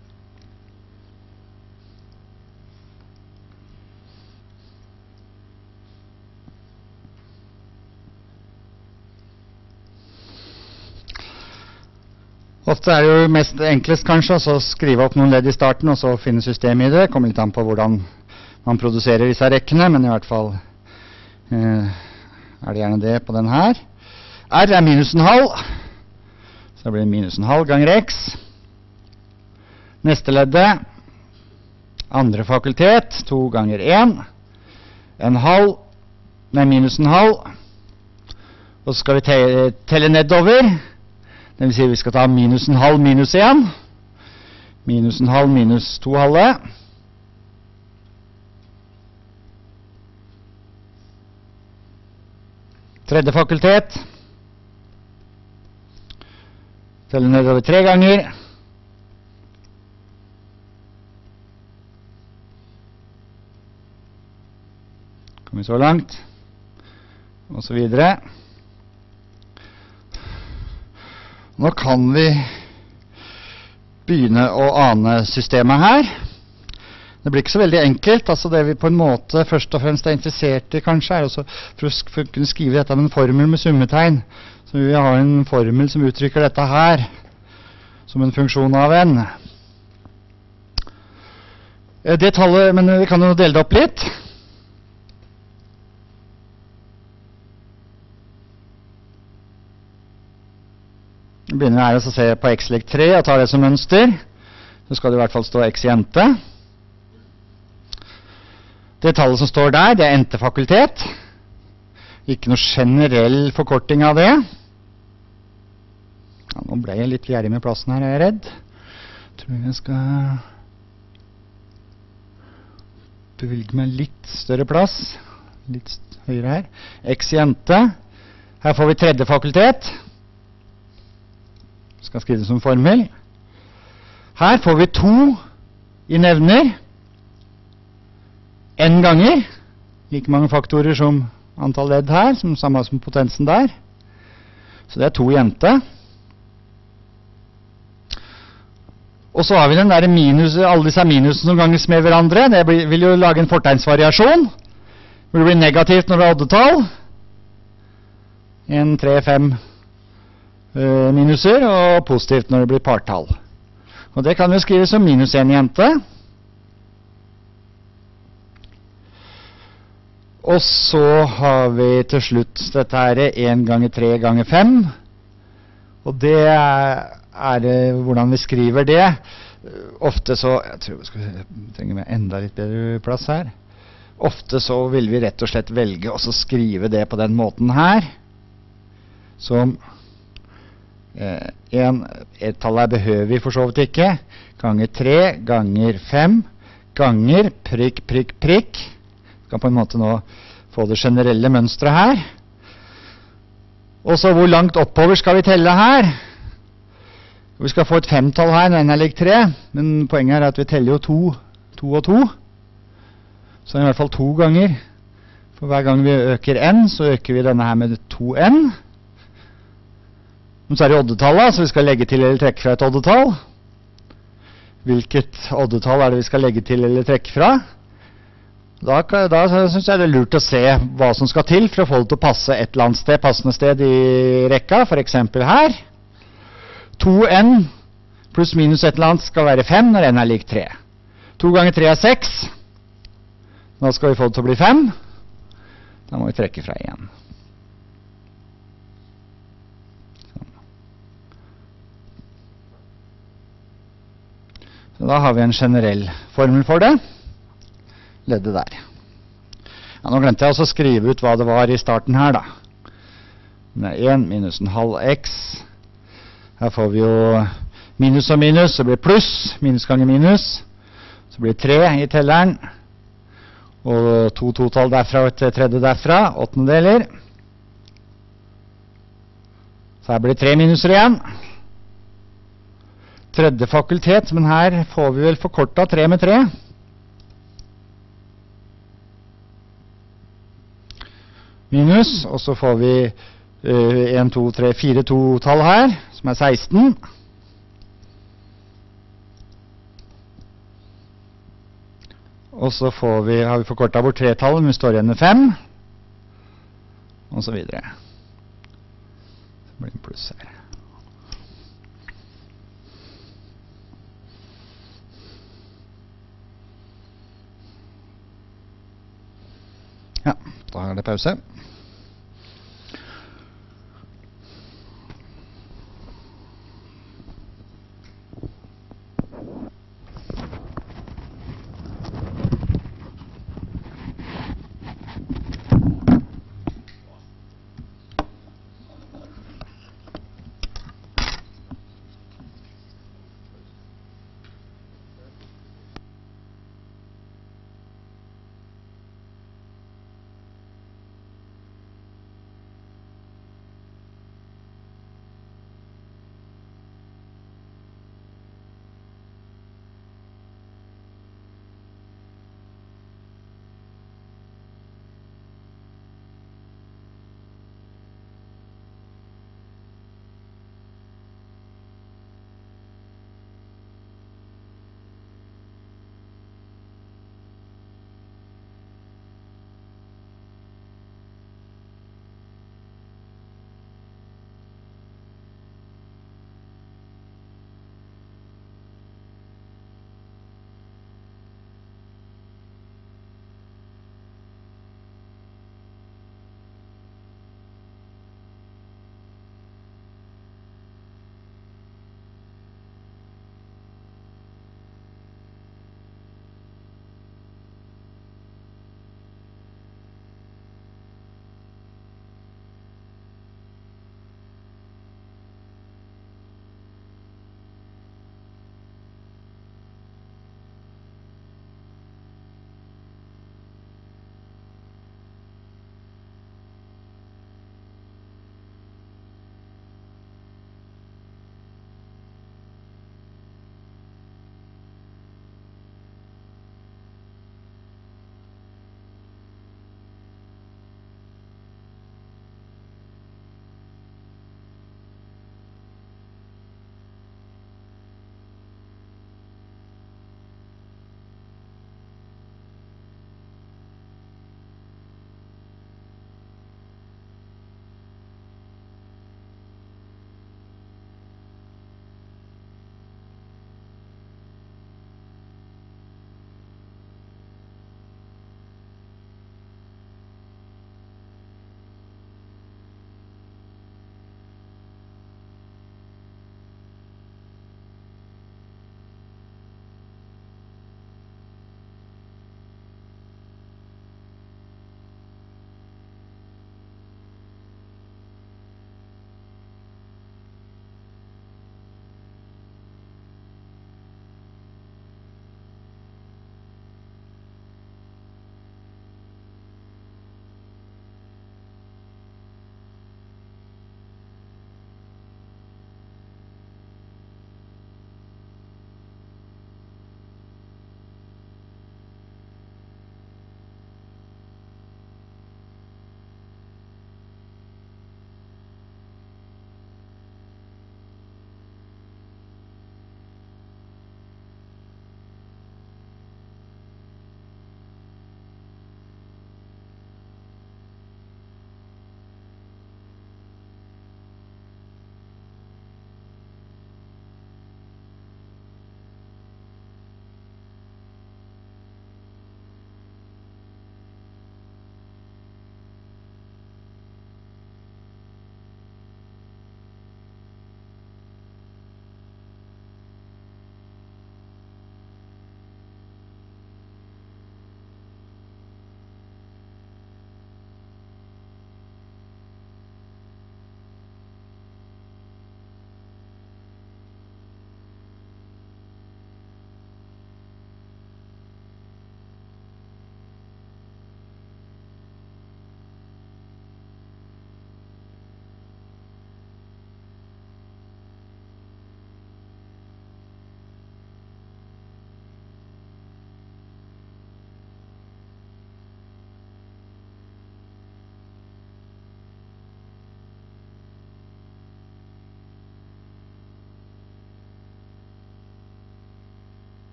Ofte er det jo mest enklest kanskje å skrive opp noen ledd i starten og så finne system i det. Det kommer litt an på hvordan man produserer disse rekkene, men i hvert fall eh, er det gjerne det på den her. R er minus en halv, så det blir minus en halv ganger x. Neste leddet, andre fakultet, to ganger en. En halv, nei minus en halv. Og så skal vi te telle nedover. Det vil si vi skal ta minus en halv minus en. Minus en halv minus to halve. Tredje fakultet. Telle nedover tre ganger. Kommer vi så langt. Og så videre. Nå kan vi begynne å ane systemet her. Det blir ikke så veldig enkelt. Altså det vi på en måte først og fremst er interessert i kanskje, er også for å kunne skrive dette med en formel med summetegn. Så vi har en formel som uttrykker dette her som en funksjon av n. Det tallet, men vi kan jo dele det opp litt. Vi begynner her å se på x lik tre og tar det som mønster. Så skal det i hvert fall stå x i ente. Det tallet som står der, det er entefakultet. Ikke noe generell forkorting av det. Ja, nå ble jeg litt gjerrig med plassen her, er jeg redd. Jeg tror jeg skal bevilge meg litt større plass. Litt høyere her. X i ente. Her får vi tredje fakultet. Skal skrive det som formel. Her får vi to i nevner. N ganger. Like mange faktorer som antall ledd her, som samme som potensen der. Så det er to i ente. Og så har vi den der minus, alle disse minusene som ganges med hverandre. Det blir, vil jo lage en fortegnsvariasjon. Det blir negativt når det er oddetall. en, tre, fem minuser, og positivt når det blir partall. Og det kan vi skrive som minus en i ente. Og så har vi til slutt dette her en ganger tre ganger fem. Og det er det, hvordan vi skriver det. Ofte så, jeg tror vi skal trenge med enda litt bedre plass her. Ofte så vil vi rett og slett velge å skrive det på den måten her. Som Eh, en, et tall her behøver vi for så vidt ikke. Ganger tre, ganger fem, ganger prikk, prikk, prikk. Vi kan på en måte nå få det generelle mønstret her. Og så hvor langt oppover skal vi telle her? Vi skal få et femtall her når n er lik tre, men poenget er at vi teller jo to, to og to. Så i hvert fall to ganger. For hver gang vi øker n, så øker vi denne her med to n. Men så er det oddetallet, så vi skal legge til eller trekke fra et oddetall. Hvilket oddetall er det vi skal legge til eller trekke fra? Da, da synes jeg det er lurt å se hva som skal til for å få det til å passe et eller annet sted, passende sted i rekka, for eksempel her. to n pluss minus et eller annet skal være fem når n er lik tre. to ganger tre er seks. Da skal vi få det til å bli fem. Da må vi trekke fra igjen. Så da har vi en generell formel for det. Leddet der. Ja, nå glemte jeg også å skrive ut hva det var i starten her da. Det er en minus en halv x Her får vi jo minus og minus, så blir det pluss, minus ganger minus. Så blir det tre i telleren. Og to totall derfra og et tredje derfra, åttendedeler. Så her blir det tre minuser igjen. Tredje fakultet, men her får vi vel forkortet tre med tre. Minus, og så får vi uh, en, to, tre, fire totall her, som er seksten. Og så får vi, har vi forkortet bort tretallet, men vi står igjen med fem. Og så videre. Det blir en pluss her. Ja, da er det pause.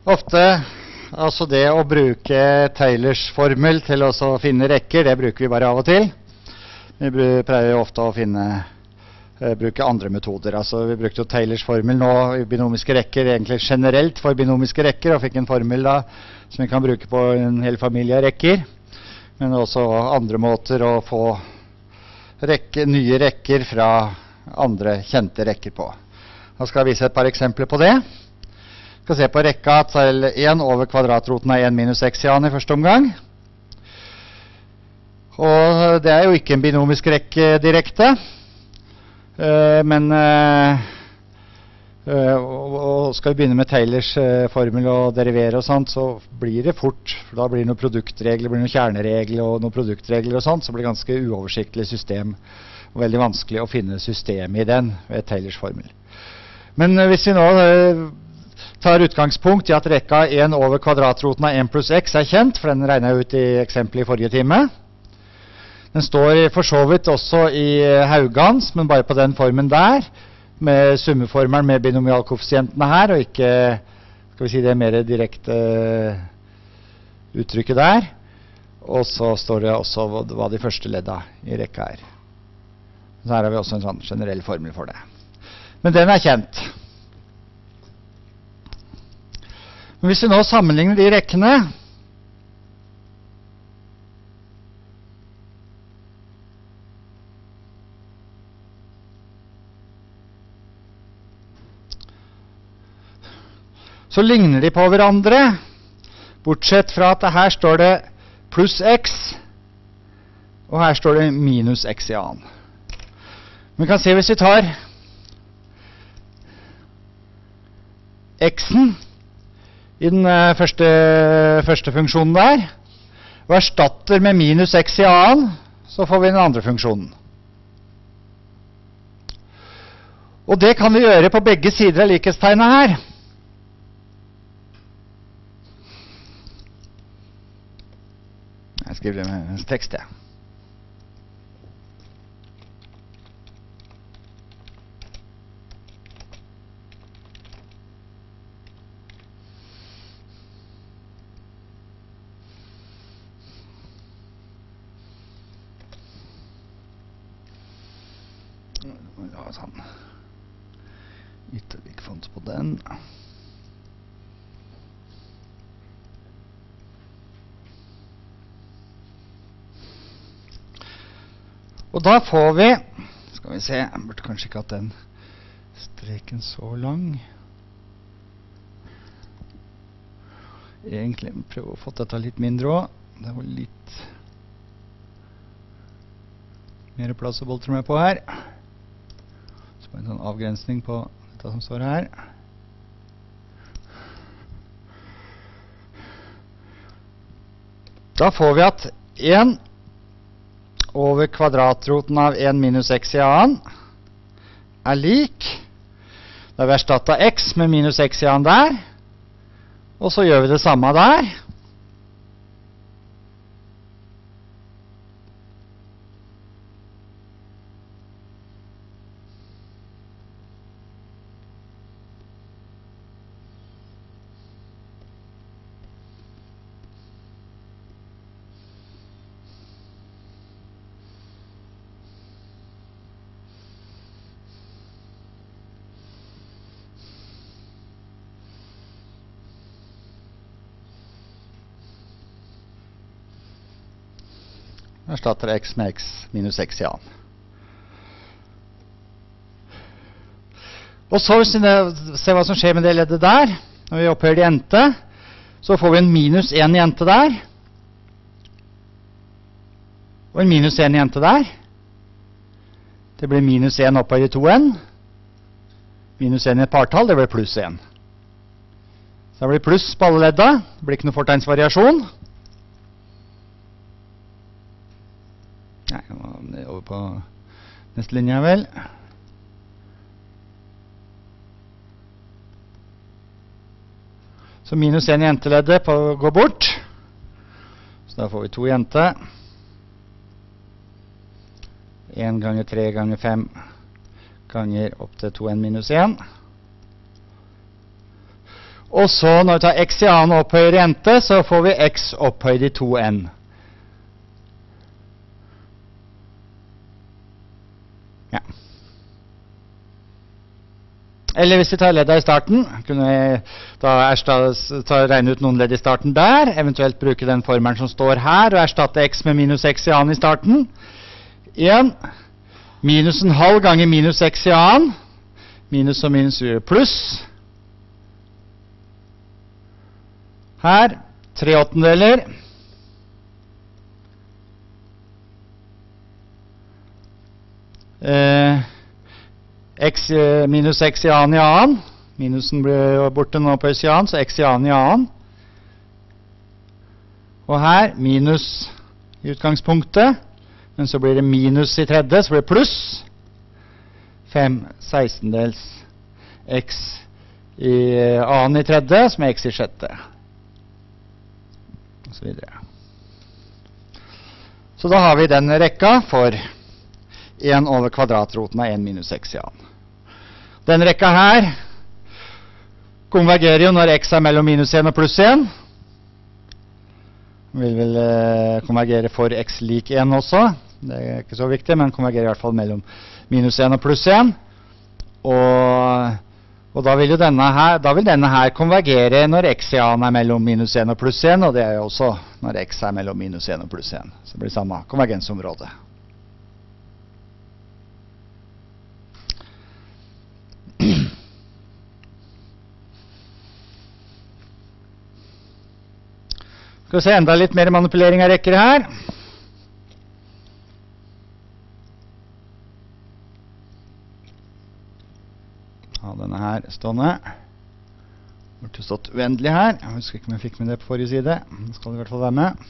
Ofte, altså det å bruke Taylors formel til å finne rekker, det bruker vi bare av og til. Vi pleier jo ofte å finne, eh, bruke andre metoder. Altså vi brukte jo Taylors formel nå i binomiske rekker, egentlig generelt for binomiske rekker, og fikk en formel da som vi kan bruke på en hel familie av rekker. Men også andre måter å få rekke, nye rekker fra andre kjente rekker på. Da skal jeg vise et par eksempler på det. Vi skal se på rekka til én over kvadratroten av én minus x i annen i første omgang. Og det er jo ikke en binomisk rekke direkte, uh, men uh, uh, og, og skal vi begynne med Taylors uh, formel og derivere og sånt, så blir det fort, for da blir det noen produktregler, blir det noen kjerneregler og noen produktregler og sånt, så blir det ganske uoversiktlig system, og veldig vanskelig å finne systemet i den ved Taylors formel. Men uh, hvis vi nå uh, tar utgangspunkt i at rekka én over kvadratroten av én pluss x er kjent, for den regnet jeg ut i eksempelet i forrige time. Den står for så vidt også i Haugans, men bare på den formen der, med summeformelen med binomialkoeffisientene her, og ikke, skal vi si det, mer direkte uttrykket der. Og så står det også hva de første ledda i rekka er. Så her har vi også en sånn generell formel for det. Men den er kjent. Men hvis vi nå sammenligner de rekkene, så ligner de på hverandre, bortsett fra at her står det pluss x, og her står det minus x i annen. Vi kan se hvis vi tar x-en, i den uh, første, første funksjonen der, og erstatter med minus x i annen, så får vi den andre funksjonen. Og det kan vi gjøre på begge sider av likhetstegnet her. Jeg skriver det med en tekst, ja. Ja, sånn. Ytterligere font på den. Og da får vi, skal vi se, jeg burde kanskje ikke hatt den streken så lang. Egentlig prøve å få dette litt mindre også. Det var litt mer plass å boltre meg på her. Så bare en sånn avgrensning på dette som står her. Da får vi at én over kvadratroten av én minus x i annen er lik. Da har vi erstattet x med minus x i annen der, og så gjør vi det samme der. Erstatter x med x minus x i annen. Og så hvis vi ser hva som skjer med det leddet der, når vi opphører det i ente, så får vi en minus én i ente der, og en minus én i ente der. Det blir minus én opphøyer i to n, minus én i et partall, det blir pluss én. Så det blir pluss på alle ledda, det blir ikke noe fortegnsvariasjon. Nei, jeg må over på neste linje vel. Så minus én i jenteleddet går bort. Så da får vi to jente. én ganger tre ganger fem ganger opp til to n minus én. Og så når vi tar x i annen opphøyd rente, så får vi x opphøyd i to n. Ja. Eller hvis vi tar leddet i starten, kunne vi da erstatte, ta, regne ut noen ledd i starten der, eventuelt bruke den formelen som står her, og erstatte x med minus x i annen i starten. Igjen, minus en halv ganger minus x i annen, minus og minus gjør pluss. Her, tre åttendeler. Eh, x minus x i annen i annen. Minusen blir borte nå på x i annen, så x i annen i annen. Og her, minus i utgangspunktet. Men så blir det minus i tredje, så blir det pluss. fem sekstendels x i annen i tredje, som er x i sjette. Og så videre. Så da har vi den rekka for en over kvadratroten av en minus x i annen. Den rekka her konvergerer jo når x er mellom minus en og pluss en. Vi vil vel eh, konvergere for x lik en også. Det er ikke så viktig, men konvergerer i hvert fall mellom minus en og pluss en. Og, og da, vil jo denne her, da vil denne her konvergere når x i annen er mellom minus en og pluss en, og det er jo også når x er mellom minus en og pluss en. Så det blir samme konvergensområde. Skal vi se enda litt mer manipulering av rekker her. Ha denne her stående. Burde stått uendelig her. Jeg husker ikke om jeg fikk med det på forrige side. Det skal det i hvert fall være med.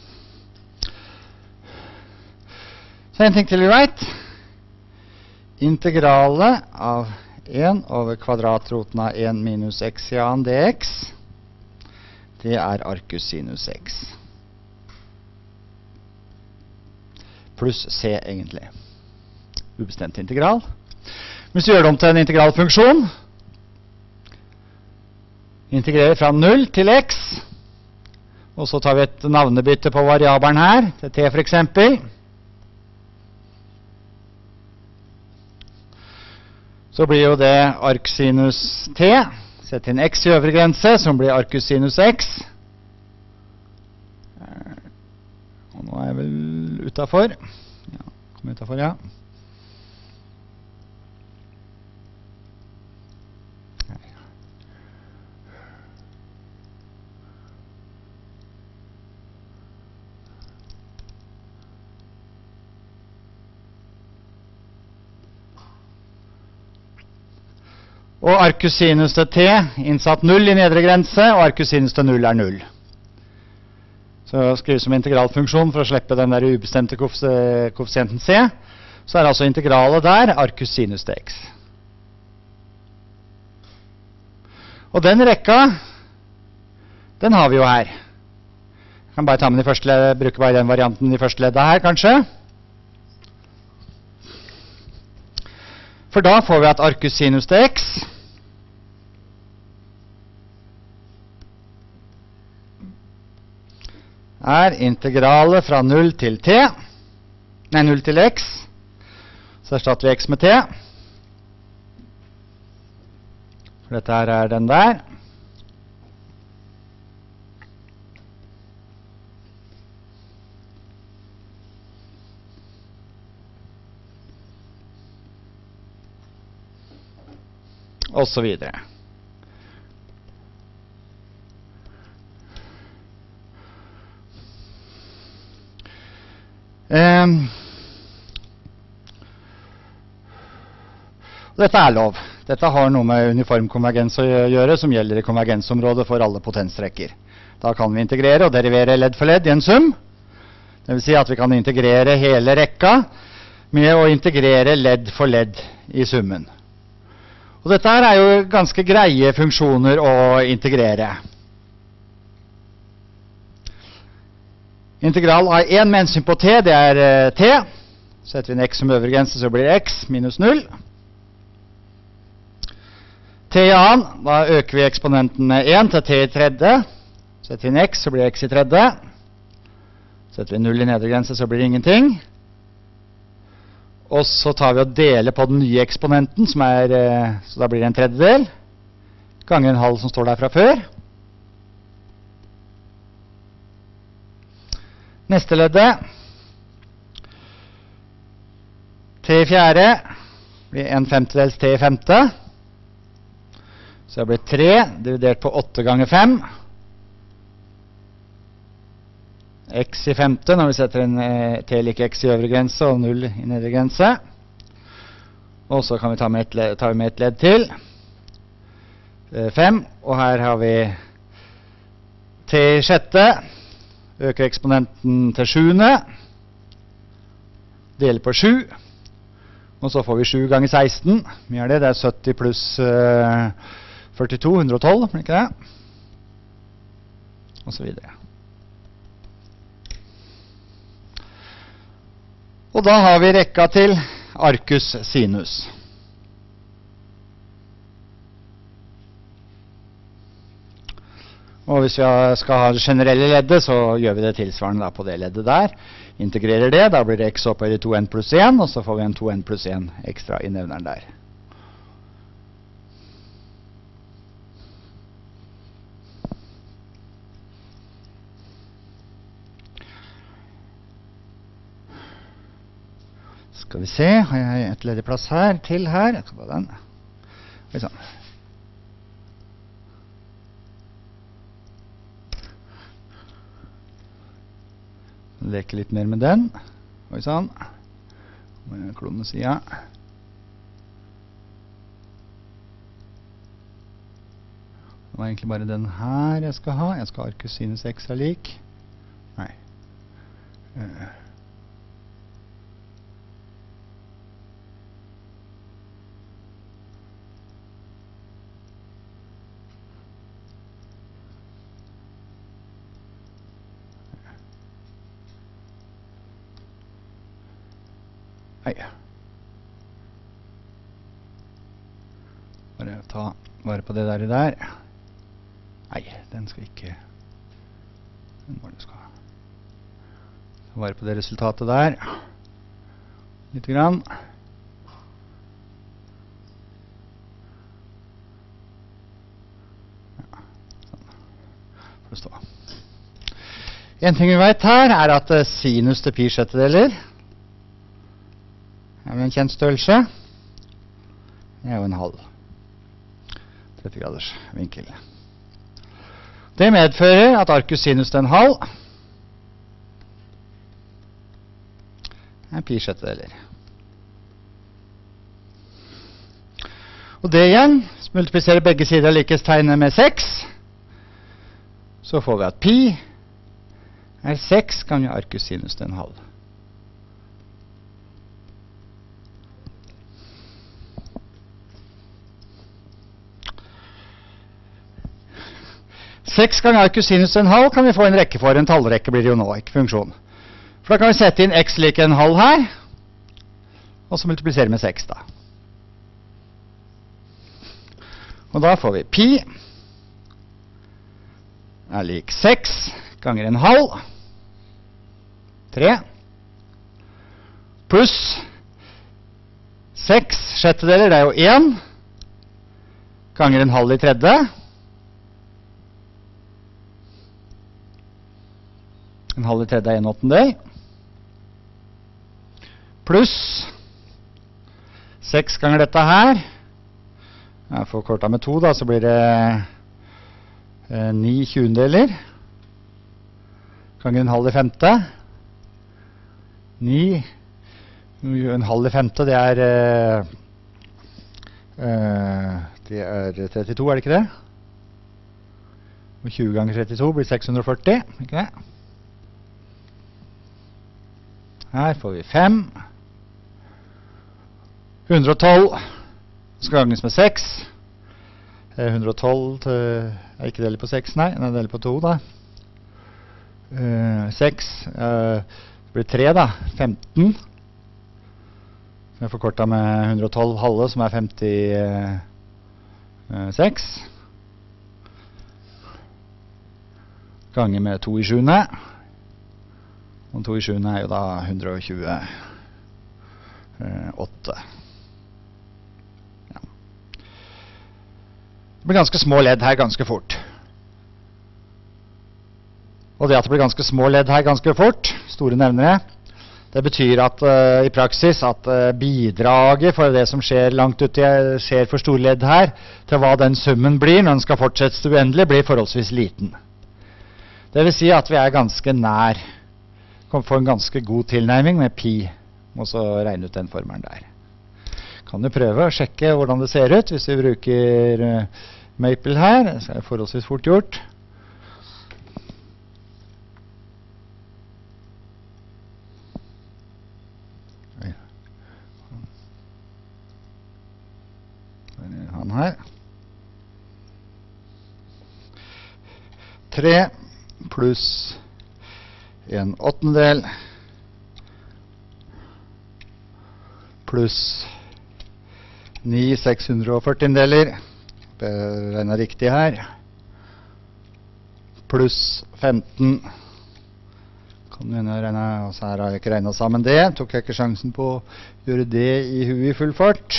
Så en ting til vi vet. Integralet av en over kvadratroten av en minus x i annen dx, det er arcus sinus x. Pluss c egentlig. Ubestemt integral. Hvis vi gjør det om til en integralfunksjon, integrerer fra null til x, og så tar vi et navnebytte på variabelen her, til t for eksempel. Så blir jo det arc sinus t. Sett inn x i øvre grense, som blir arcus sinus x. Og nå er jeg vel utenfor. Ja, kom utenfor, ja. Og arcus sinus til t, innsatt null i nedre grense, og arcus sinus til null er null. Så skrives som integralfunksjon for å slippe den der ubestemte koeffisienten c. Så er altså integralet der arcus sinus til x. Og den rekka, den har vi jo her. Jeg kan bare ta med de første led, bruke bare den varianten i første leddet her, kanskje. For da får vi at arcus sinus til x er integralet fra null til t, nei, null til x, så erstatter vi x med t. For dette her er den der. Og så videre. Um, dette er lov. Dette har noe med uniform konvergens å gjøre, som gjelder i konvergensområdet for alle potensrekker. Da kan vi integrere og derivere ledd for ledd i en sum. Det vil si at vi kan integrere hele rekka med å integrere ledd for ledd i summen. Og dette her er jo ganske greie funksjoner å integrere. Integral av en med hensyn på t, det er uh, t. Setter vi en x som øvre grense, så blir det x minus null. t i annen, da øker vi eksponenten med én til t i tredje. Setter vi inn x, så blir det x i tredje. Setter vi null i nedre grense, så blir det ingenting. Og så tar vi og deler på den nye eksponenten, som er, så da blir det en tredjedel, ganger en halv som står der fra før. Neste leddet, t i fjerde, blir en femtedels t i femte. Så det blir tre dividert på åtte ganger fem. X i femte, når vi setter en eh, t lik x i øvre grense og null i nedre grense. Og så kan vi ta med et ledd, tar vi med et ledd til. Eh, fem, og her har vi t i sjette. Øker eksponenten til sjuende. Deler på sju. Og så får vi sju ganger seksten. Mye er det? Det er sytti pluss uh, førtito, hundre og tolv, blir ikke det? Og så videre. Og da har vi rekka til arcus sinus. Og hvis vi skal ha det generelle leddet, så gjør vi det tilsvarende da på det leddet der. Integrerer det, da blir det x opphøyd i to n pluss én, og så får vi en to n pluss én ekstra i nevneren der. Skal vi se, har jeg et ledig plass her, til her. Jeg skal ta den. Oi sånn. Leke litt mer med den. Oi sånn. Med klonene siden. Det var egentlig bare den her jeg skal ha. Jeg skal ha arcus sinus x er lik. Nei. Uh. Nei. Bare ta vare på det der i der. Nei, den skal ikke. Den må du skal ha. Ta vare på det resultatet der. Litt grann. Ja, sånn. For å stå. En ting vi vet her er at sinus til pi sjettedeler er en kjent størrelse. Det er jo en halv. tretti graders vinkel. Det medfører at arcus sinus til en halv er pi sjettedeler. Og det igjen, hvis vi multipliserer begge sider av likhetstegnet med seks, så får vi at pi er seks ganger arcus sinus til en halv. seks ganger arcus sinus til en halv kan vi få en rekke for. En tallrekke blir det jo nå, ikke funksjon. For da kan vi sette inn x lik en halv her, og så multiplisere med seks da. Og da får vi pi er lik seks ganger en halv, tre, pluss seks sjettedeler, det er jo én, ganger en halv i tredje, en halv i tredje er en åttendel, pluss seks ganger dette her, jeg får kortet med to da, så blir det eh, ni tjuendeler, ganger en halv i femte, ni, en halv i femte, det er, eh, det er trettito, er det ikke det? Og tjue ganger trettito blir seks hundre og førti, ikke det? Her får vi fem. hundre og tolv skal ganges med seks. hundre og tolv til, er ikke deler på seks, nei, den er deler på to da. Uh, seks uh, blir tre da, femten. Jeg får kortet med hundre og tolv halve, som er femti, uh, eh, seks. Ganger med to i sjuende. Og to i sjuende er jo da hundre og tjueåtte. Ja. Det blir ganske små ledd her ganske fort. Og det at det blir ganske små ledd her ganske fort, store nevnere, det betyr at uh, i praksis at uh, bidraget for det som skjer langt uti skjer for store ledd her, til hva den summen blir når den skal fortsette uendelig, blir forholdsvis liten. Det vil si at vi er ganske nær, kan få en ganske god tilnærming med pi, og så regne ut den formelen der. Kan du prøve å sjekke hvordan det ser ut hvis vi bruker uh, Maple her, det er forholdsvis fort gjort. Han her. tre pluss en åttendel pluss ni seks hundre og førtiendeler. Beregner riktig her. Pluss femten. Kan du regne, og så her har jeg ikke regnet sammen det. Tok jeg ikke sjansen på å gjøre det i huet i full fart.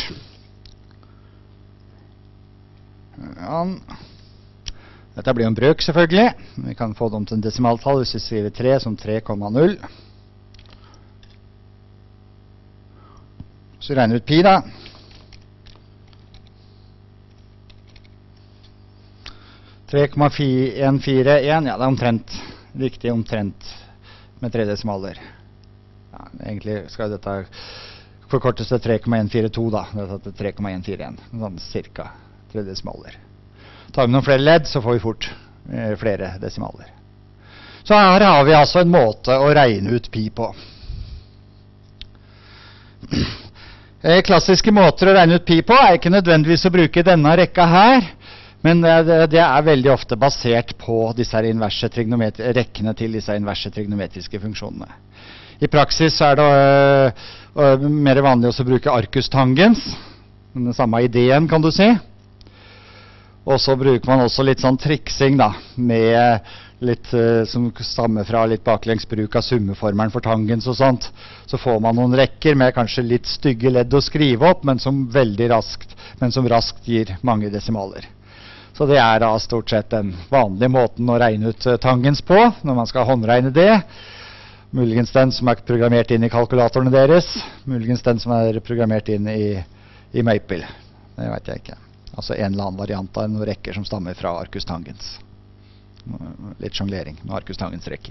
Ja. Dette blir jo en brøk selvfølgelig. Vi kan få det om til en desimaltall hvis vi skriver tre som tre komma null. Så vi regner ut pi da. tre komma en fire en, ja det er omtrent, riktig omtrent med tre desimaler. Ja, egentlig skal dette forkortes til tre komma en fire to da, dette til tre komma en fire en, sånn cirka tre desimaler. Tar vi noen flere ledd, så får vi fort eh, flere desimaler. Så her har vi altså en måte å regne ut pi på. Eh, klassiske måter å regne ut pi på er ikke nødvendigvis å bruke denne rekka her, men det, det er veldig ofte basert på disse inverse rekkene til disse inverse trigonometriske funksjonene. I praksis er det øh, øh, mer vanlig å bruke arcus tangens, den samme ideen kan du si. Og så bruker man også litt sånn triksing da, med litt, uh, som stammer fra litt baklengs bruk av summeformelen for tangens og sånt. Så får man noen rekker med kanskje litt stygge ledd å skrive opp, men som veldig raskt, men som raskt gir mange desimaler. Så det er da stort sett den vanlige måten å regne ut uh, tangens på, når man skal håndregne det. Muligens den som er programmert inn i kalkulatorene deres, muligens den som er programmert inn i, i Maple. Det vet jeg ikke. Altså en eller annen variant av noen rekker som stammer fra arcus tangens. Litt jonglering med arcus tangens rekker.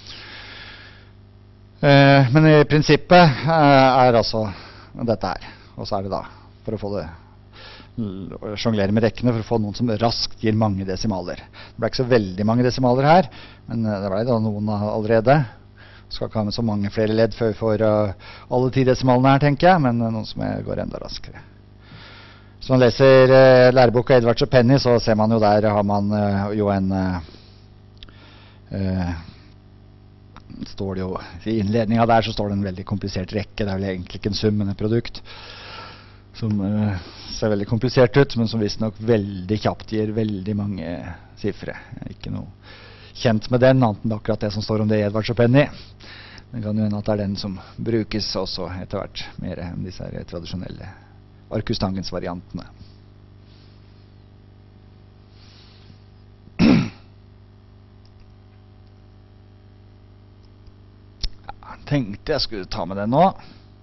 Eh, men i prinsippet eh, er altså dette her. Og så er det da, for å få det jonglere med rekkene, for å få noen som raskt gir mange desimaler. Det ble ikke så veldig mange desimaler her, men det ble da noen allerede. Skal ikke ha med så mange flere ledd før vi får uh, alle ti desimalene her, tenker jeg, men noen som går enda raskere. Hvis man leser uh, læreboka Edwards og Penny, så ser man jo der har man uh, jo en uh, uh, står det jo, i innledningen der så står det en veldig komplisert rekke. Det er vel egentlig ikke en sum, men en produkt som uh, ser veldig komplisert ut, men som visst nok veldig kjapt gir veldig mange siffre. Ikke noe kjent med den, annet enn akkurat det som står om det i Edwards og Penny. Det kan jo hende at det er den som brukes også etter hvert mer enn disse her tradisjonelle arcus tangens variantene. Jeg tenkte jeg skulle ta med den nå,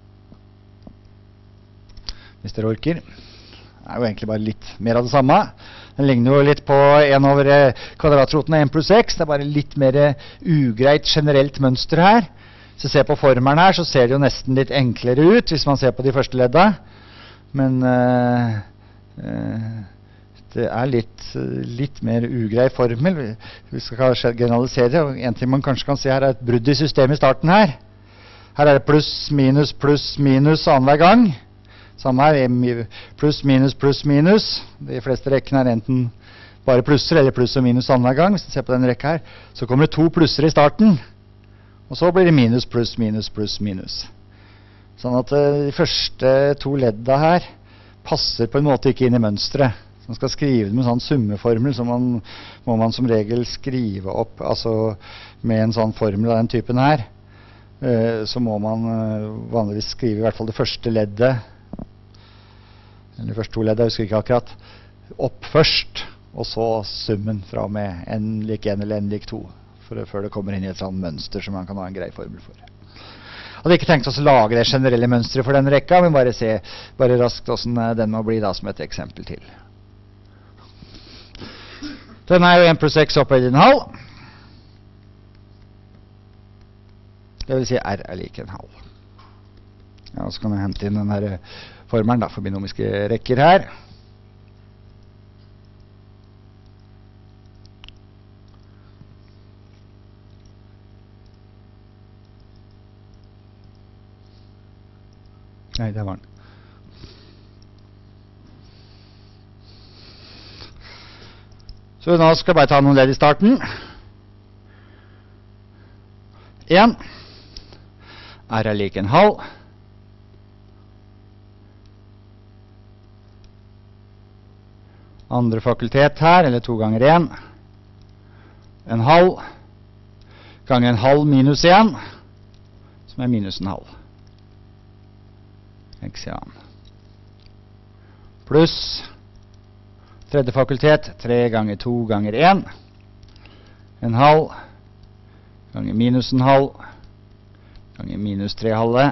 hvis dere orker. Det er jo egentlig bare litt mer av det samme. Den ligner jo litt på en over kvadratroten av en pluss x. Det er bare litt mer ugreit generelt mønster her. Hvis vi ser på formelen her, så ser det jo nesten litt enklere ut hvis man ser på de første ledda. Men uh, uh, det er litt, uh, litt mer ugrei formel. Vi, vi skal generalisere. Og en ting man kanskje kan se her er et brudd i systemet i starten her. Her er det pluss, minus, pluss, minus annenhver gang. Samme her, pluss, minus, pluss, minus. De fleste rekkene er enten bare plusser eller pluss og minus annenhver gang. Hvis du ser på den rekka her, så kommer det to plusser i starten. Og så blir det minus, pluss, minus, pluss, minus. Sånn at uh, de første to ledda her passer på en måte ikke inn i mønstret. man skal skrive det med sånn summeformel, så man, må man som regel skrive opp, altså med en sånn formel av den typen her, eh, så må man eh, vanligvis skrive i hvert fall det første leddet, eller de første to leddet, jeg husker ikke akkurat, opp først, og så summen fra med n lik en eller n lik to, for, før det kommer inn i et sånt mønster som man kan ha en grei formel for. Jeg hadde ikke tenkt oss å lage det generelle mønstret for den rekka, men bare se bare raskt hvordan den må bli da, som et eksempel til. Den er jo en pluss x opphøyd i en halv. Det vil si r er lik en halv. Ja, så kan jeg hente inn den her formelen da, for binomiske rekker her. Nei, det var den. Så nå skal jeg bare ta noen ledd i starten. en. R er lik en halv. Andre fakultet her, eller to ganger en. En halv. Ganger en halv minus en, som er minus en halv. Eksian. Pluss tredje fakultet, tre ganger to ganger en. En halv. Ganger minus en halv. Ganger minus tre halve.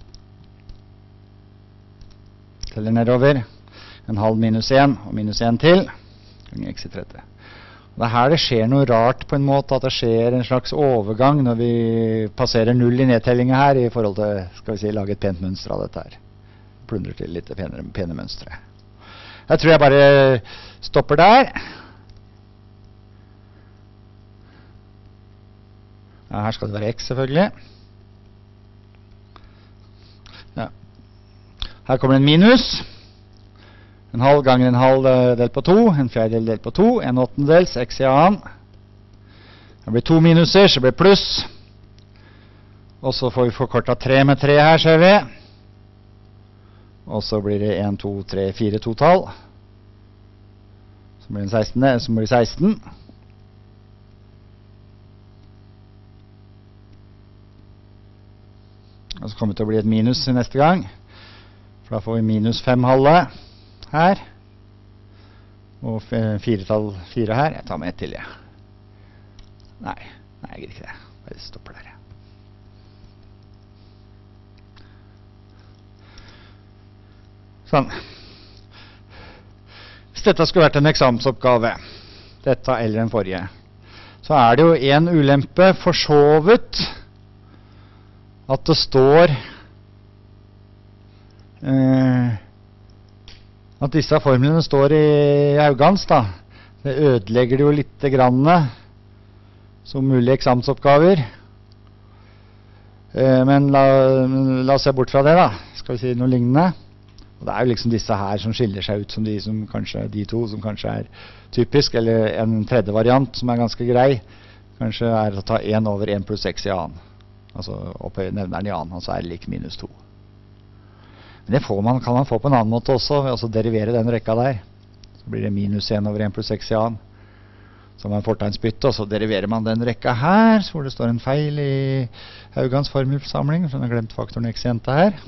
Teller nedover. En halv minus en, og minus en til. Ganger x i tredje. Og det er her det skjer noe rart på en måte, at det skjer en slags overgang når vi passerer null i nedtellinga her, i forhold til, skal vi si, lage et pent mønster av dette her. Plundrer til litt penere, pene mønstre. Jeg tror jeg bare stopper der. Ja, her skal det være x selvfølgelig. Ja. Her kommer en minus. En halv ganger en halv delt på to, en fjerdedel delt på to, en åttendels, x i annen. Det blir to minuser, så det blir pluss. Og så får vi forkortet tre med tre her, ser vi. Og så blir det en, to, tre, fire totall. Så blir det seksten, så blir det seksten. Og så kommer det til å bli et minus neste gang. For da får vi minus fem halve her. Og firetall fire her. Jeg tar med ett til, ja. Nei, nei, jeg gir ikke det. Bare stopper der, ja. Sånn. Hvis dette skulle vært en eksamensoppgave, dette eller den forrige, så er det jo en ulempe for så vidt at det står eh, at disse formlene står i haugans da. Det ødelegger det jo litt grann som mulige eksamensoppgaver. Eh, men la, la oss se bort fra det da. Skal vi si noe lignende? Og det er jo liksom disse her som skiller seg ut som de, som kanskje, de to som kanskje er typisk, eller en tredje variant som er ganske grei, kanskje er å ta en over en pluss x i annen. Altså opphøye nevneren i annen, altså er lik minus to. Men det får man, kan man få på en annen måte også, altså derivere den rekka der. Så blir det minus en over en pluss x i annen, som er fortegnsbytte, og så deriverer man den rekka her, hvor det står en feil i Haugans formelforsamling, så den har glemt faktoren x i jenta her.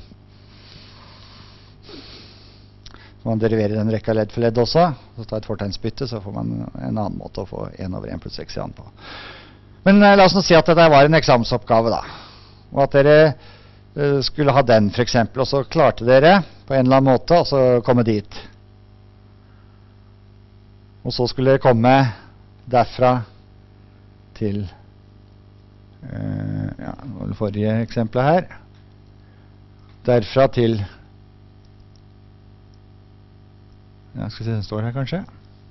Man deriverer den rekka ledd for ledd også, så tar et fortegnsbytte, så får man en annen måte å få en over en pluss x i annen på. Men eh, la oss nå si at dette var en eksamensoppgave da, og at dere eh, skulle ha den for eksempel, og så klarte dere på en eller annen måte, og så komme dit. Og så skulle dere komme derfra til, eh, ja, det var det forrige eksempelet her, derfra til, ja, skal vi se, den står her kanskje.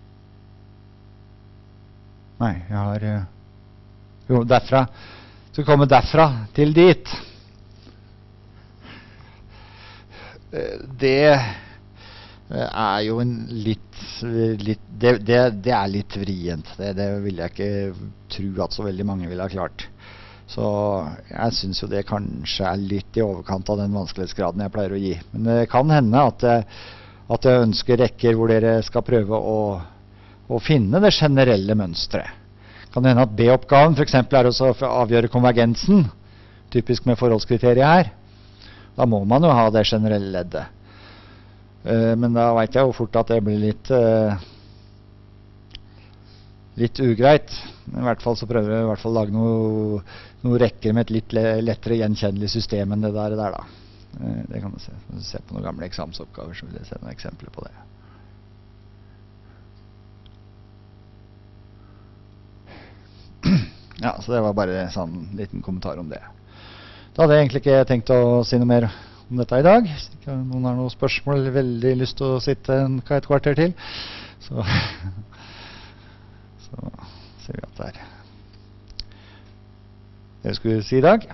Nei, jeg har, jo, derfra, så komme derfra til dit. Det er jo en litt, litt det, det, det er litt vrient. Det, det vil jeg ikke tro at så veldig mange vil ha klart. Så jeg synes jo det kanskje er litt i overkant av den vanskelighetsgraden jeg pleier å gi. Men det kan hende at, at jeg ønsker rekker hvor dere skal prøve å, å finne det generelle mønstret. Kan det hende at B-oppgaven for eksempel er også å avgjøre konvergensen, typisk med forholdskriteriet her. Da må man jo ha det generelle leddet. Uh, men da vet jeg jo fort at det blir litt, uh, litt ugreit. I hvert fall så prøver jeg i hvert fall å lage noe, noe rekker med et litt lettere gjenkjennelig system enn det der, der da. Uh, det kan du se. Hvis du ser på noen gamle eksamensoppgaver, så vil jeg se noen eksempler på det. Ja, så det var bare en sånn liten kommentar om det. Da hadde jeg egentlig ikke tenkt å si noe mer om dette i dag. Hvis ikke noen har noen spørsmål eller veldig lyst til å sitte en, et kvarter til, så, så ser vi at det er det jeg skulle si i dag.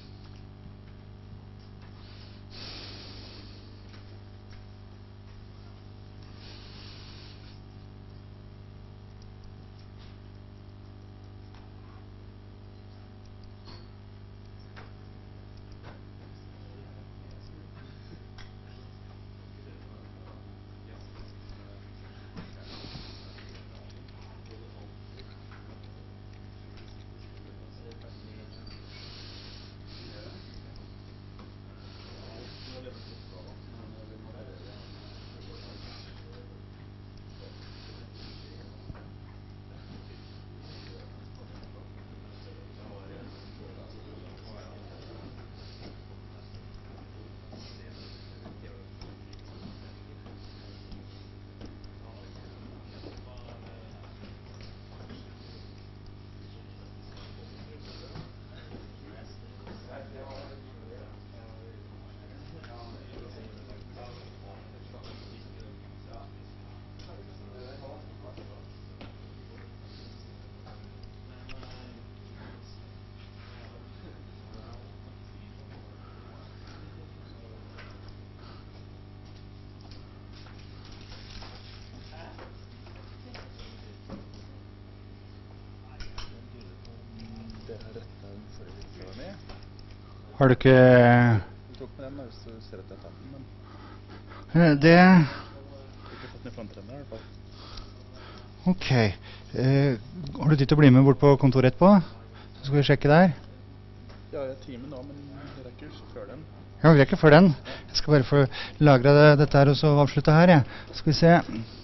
Har du ikke... Du tok med den da, hvis du ser at jeg tar den, men... Det... Ikke fått ned frontrennet i hvert fall. Ok. Eh, har du tid til å bli med bort på kontoret etterpå? Så skal vi sjekke der. Ja, jeg har time nå, men jeg rekker ikke før den. Ja, vi rekker før den. Jeg skal bare få lagret det, dette her og så avslutte her, ja. Skal vi se...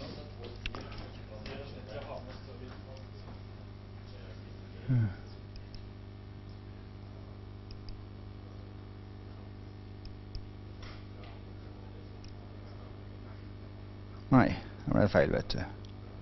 Hmm. Nei, det ble feil, vet du.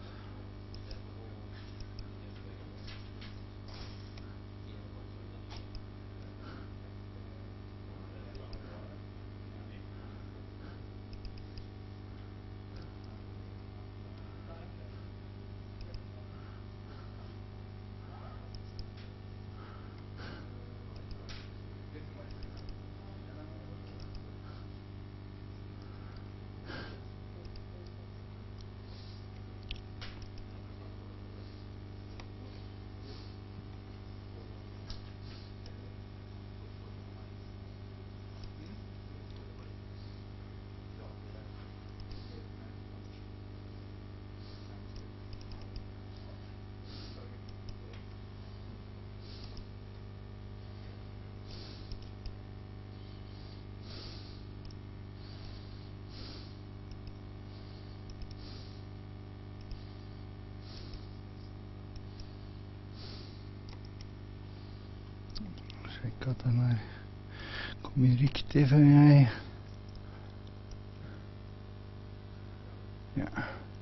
Sjekk at den her kommer riktig før jeg... Ja.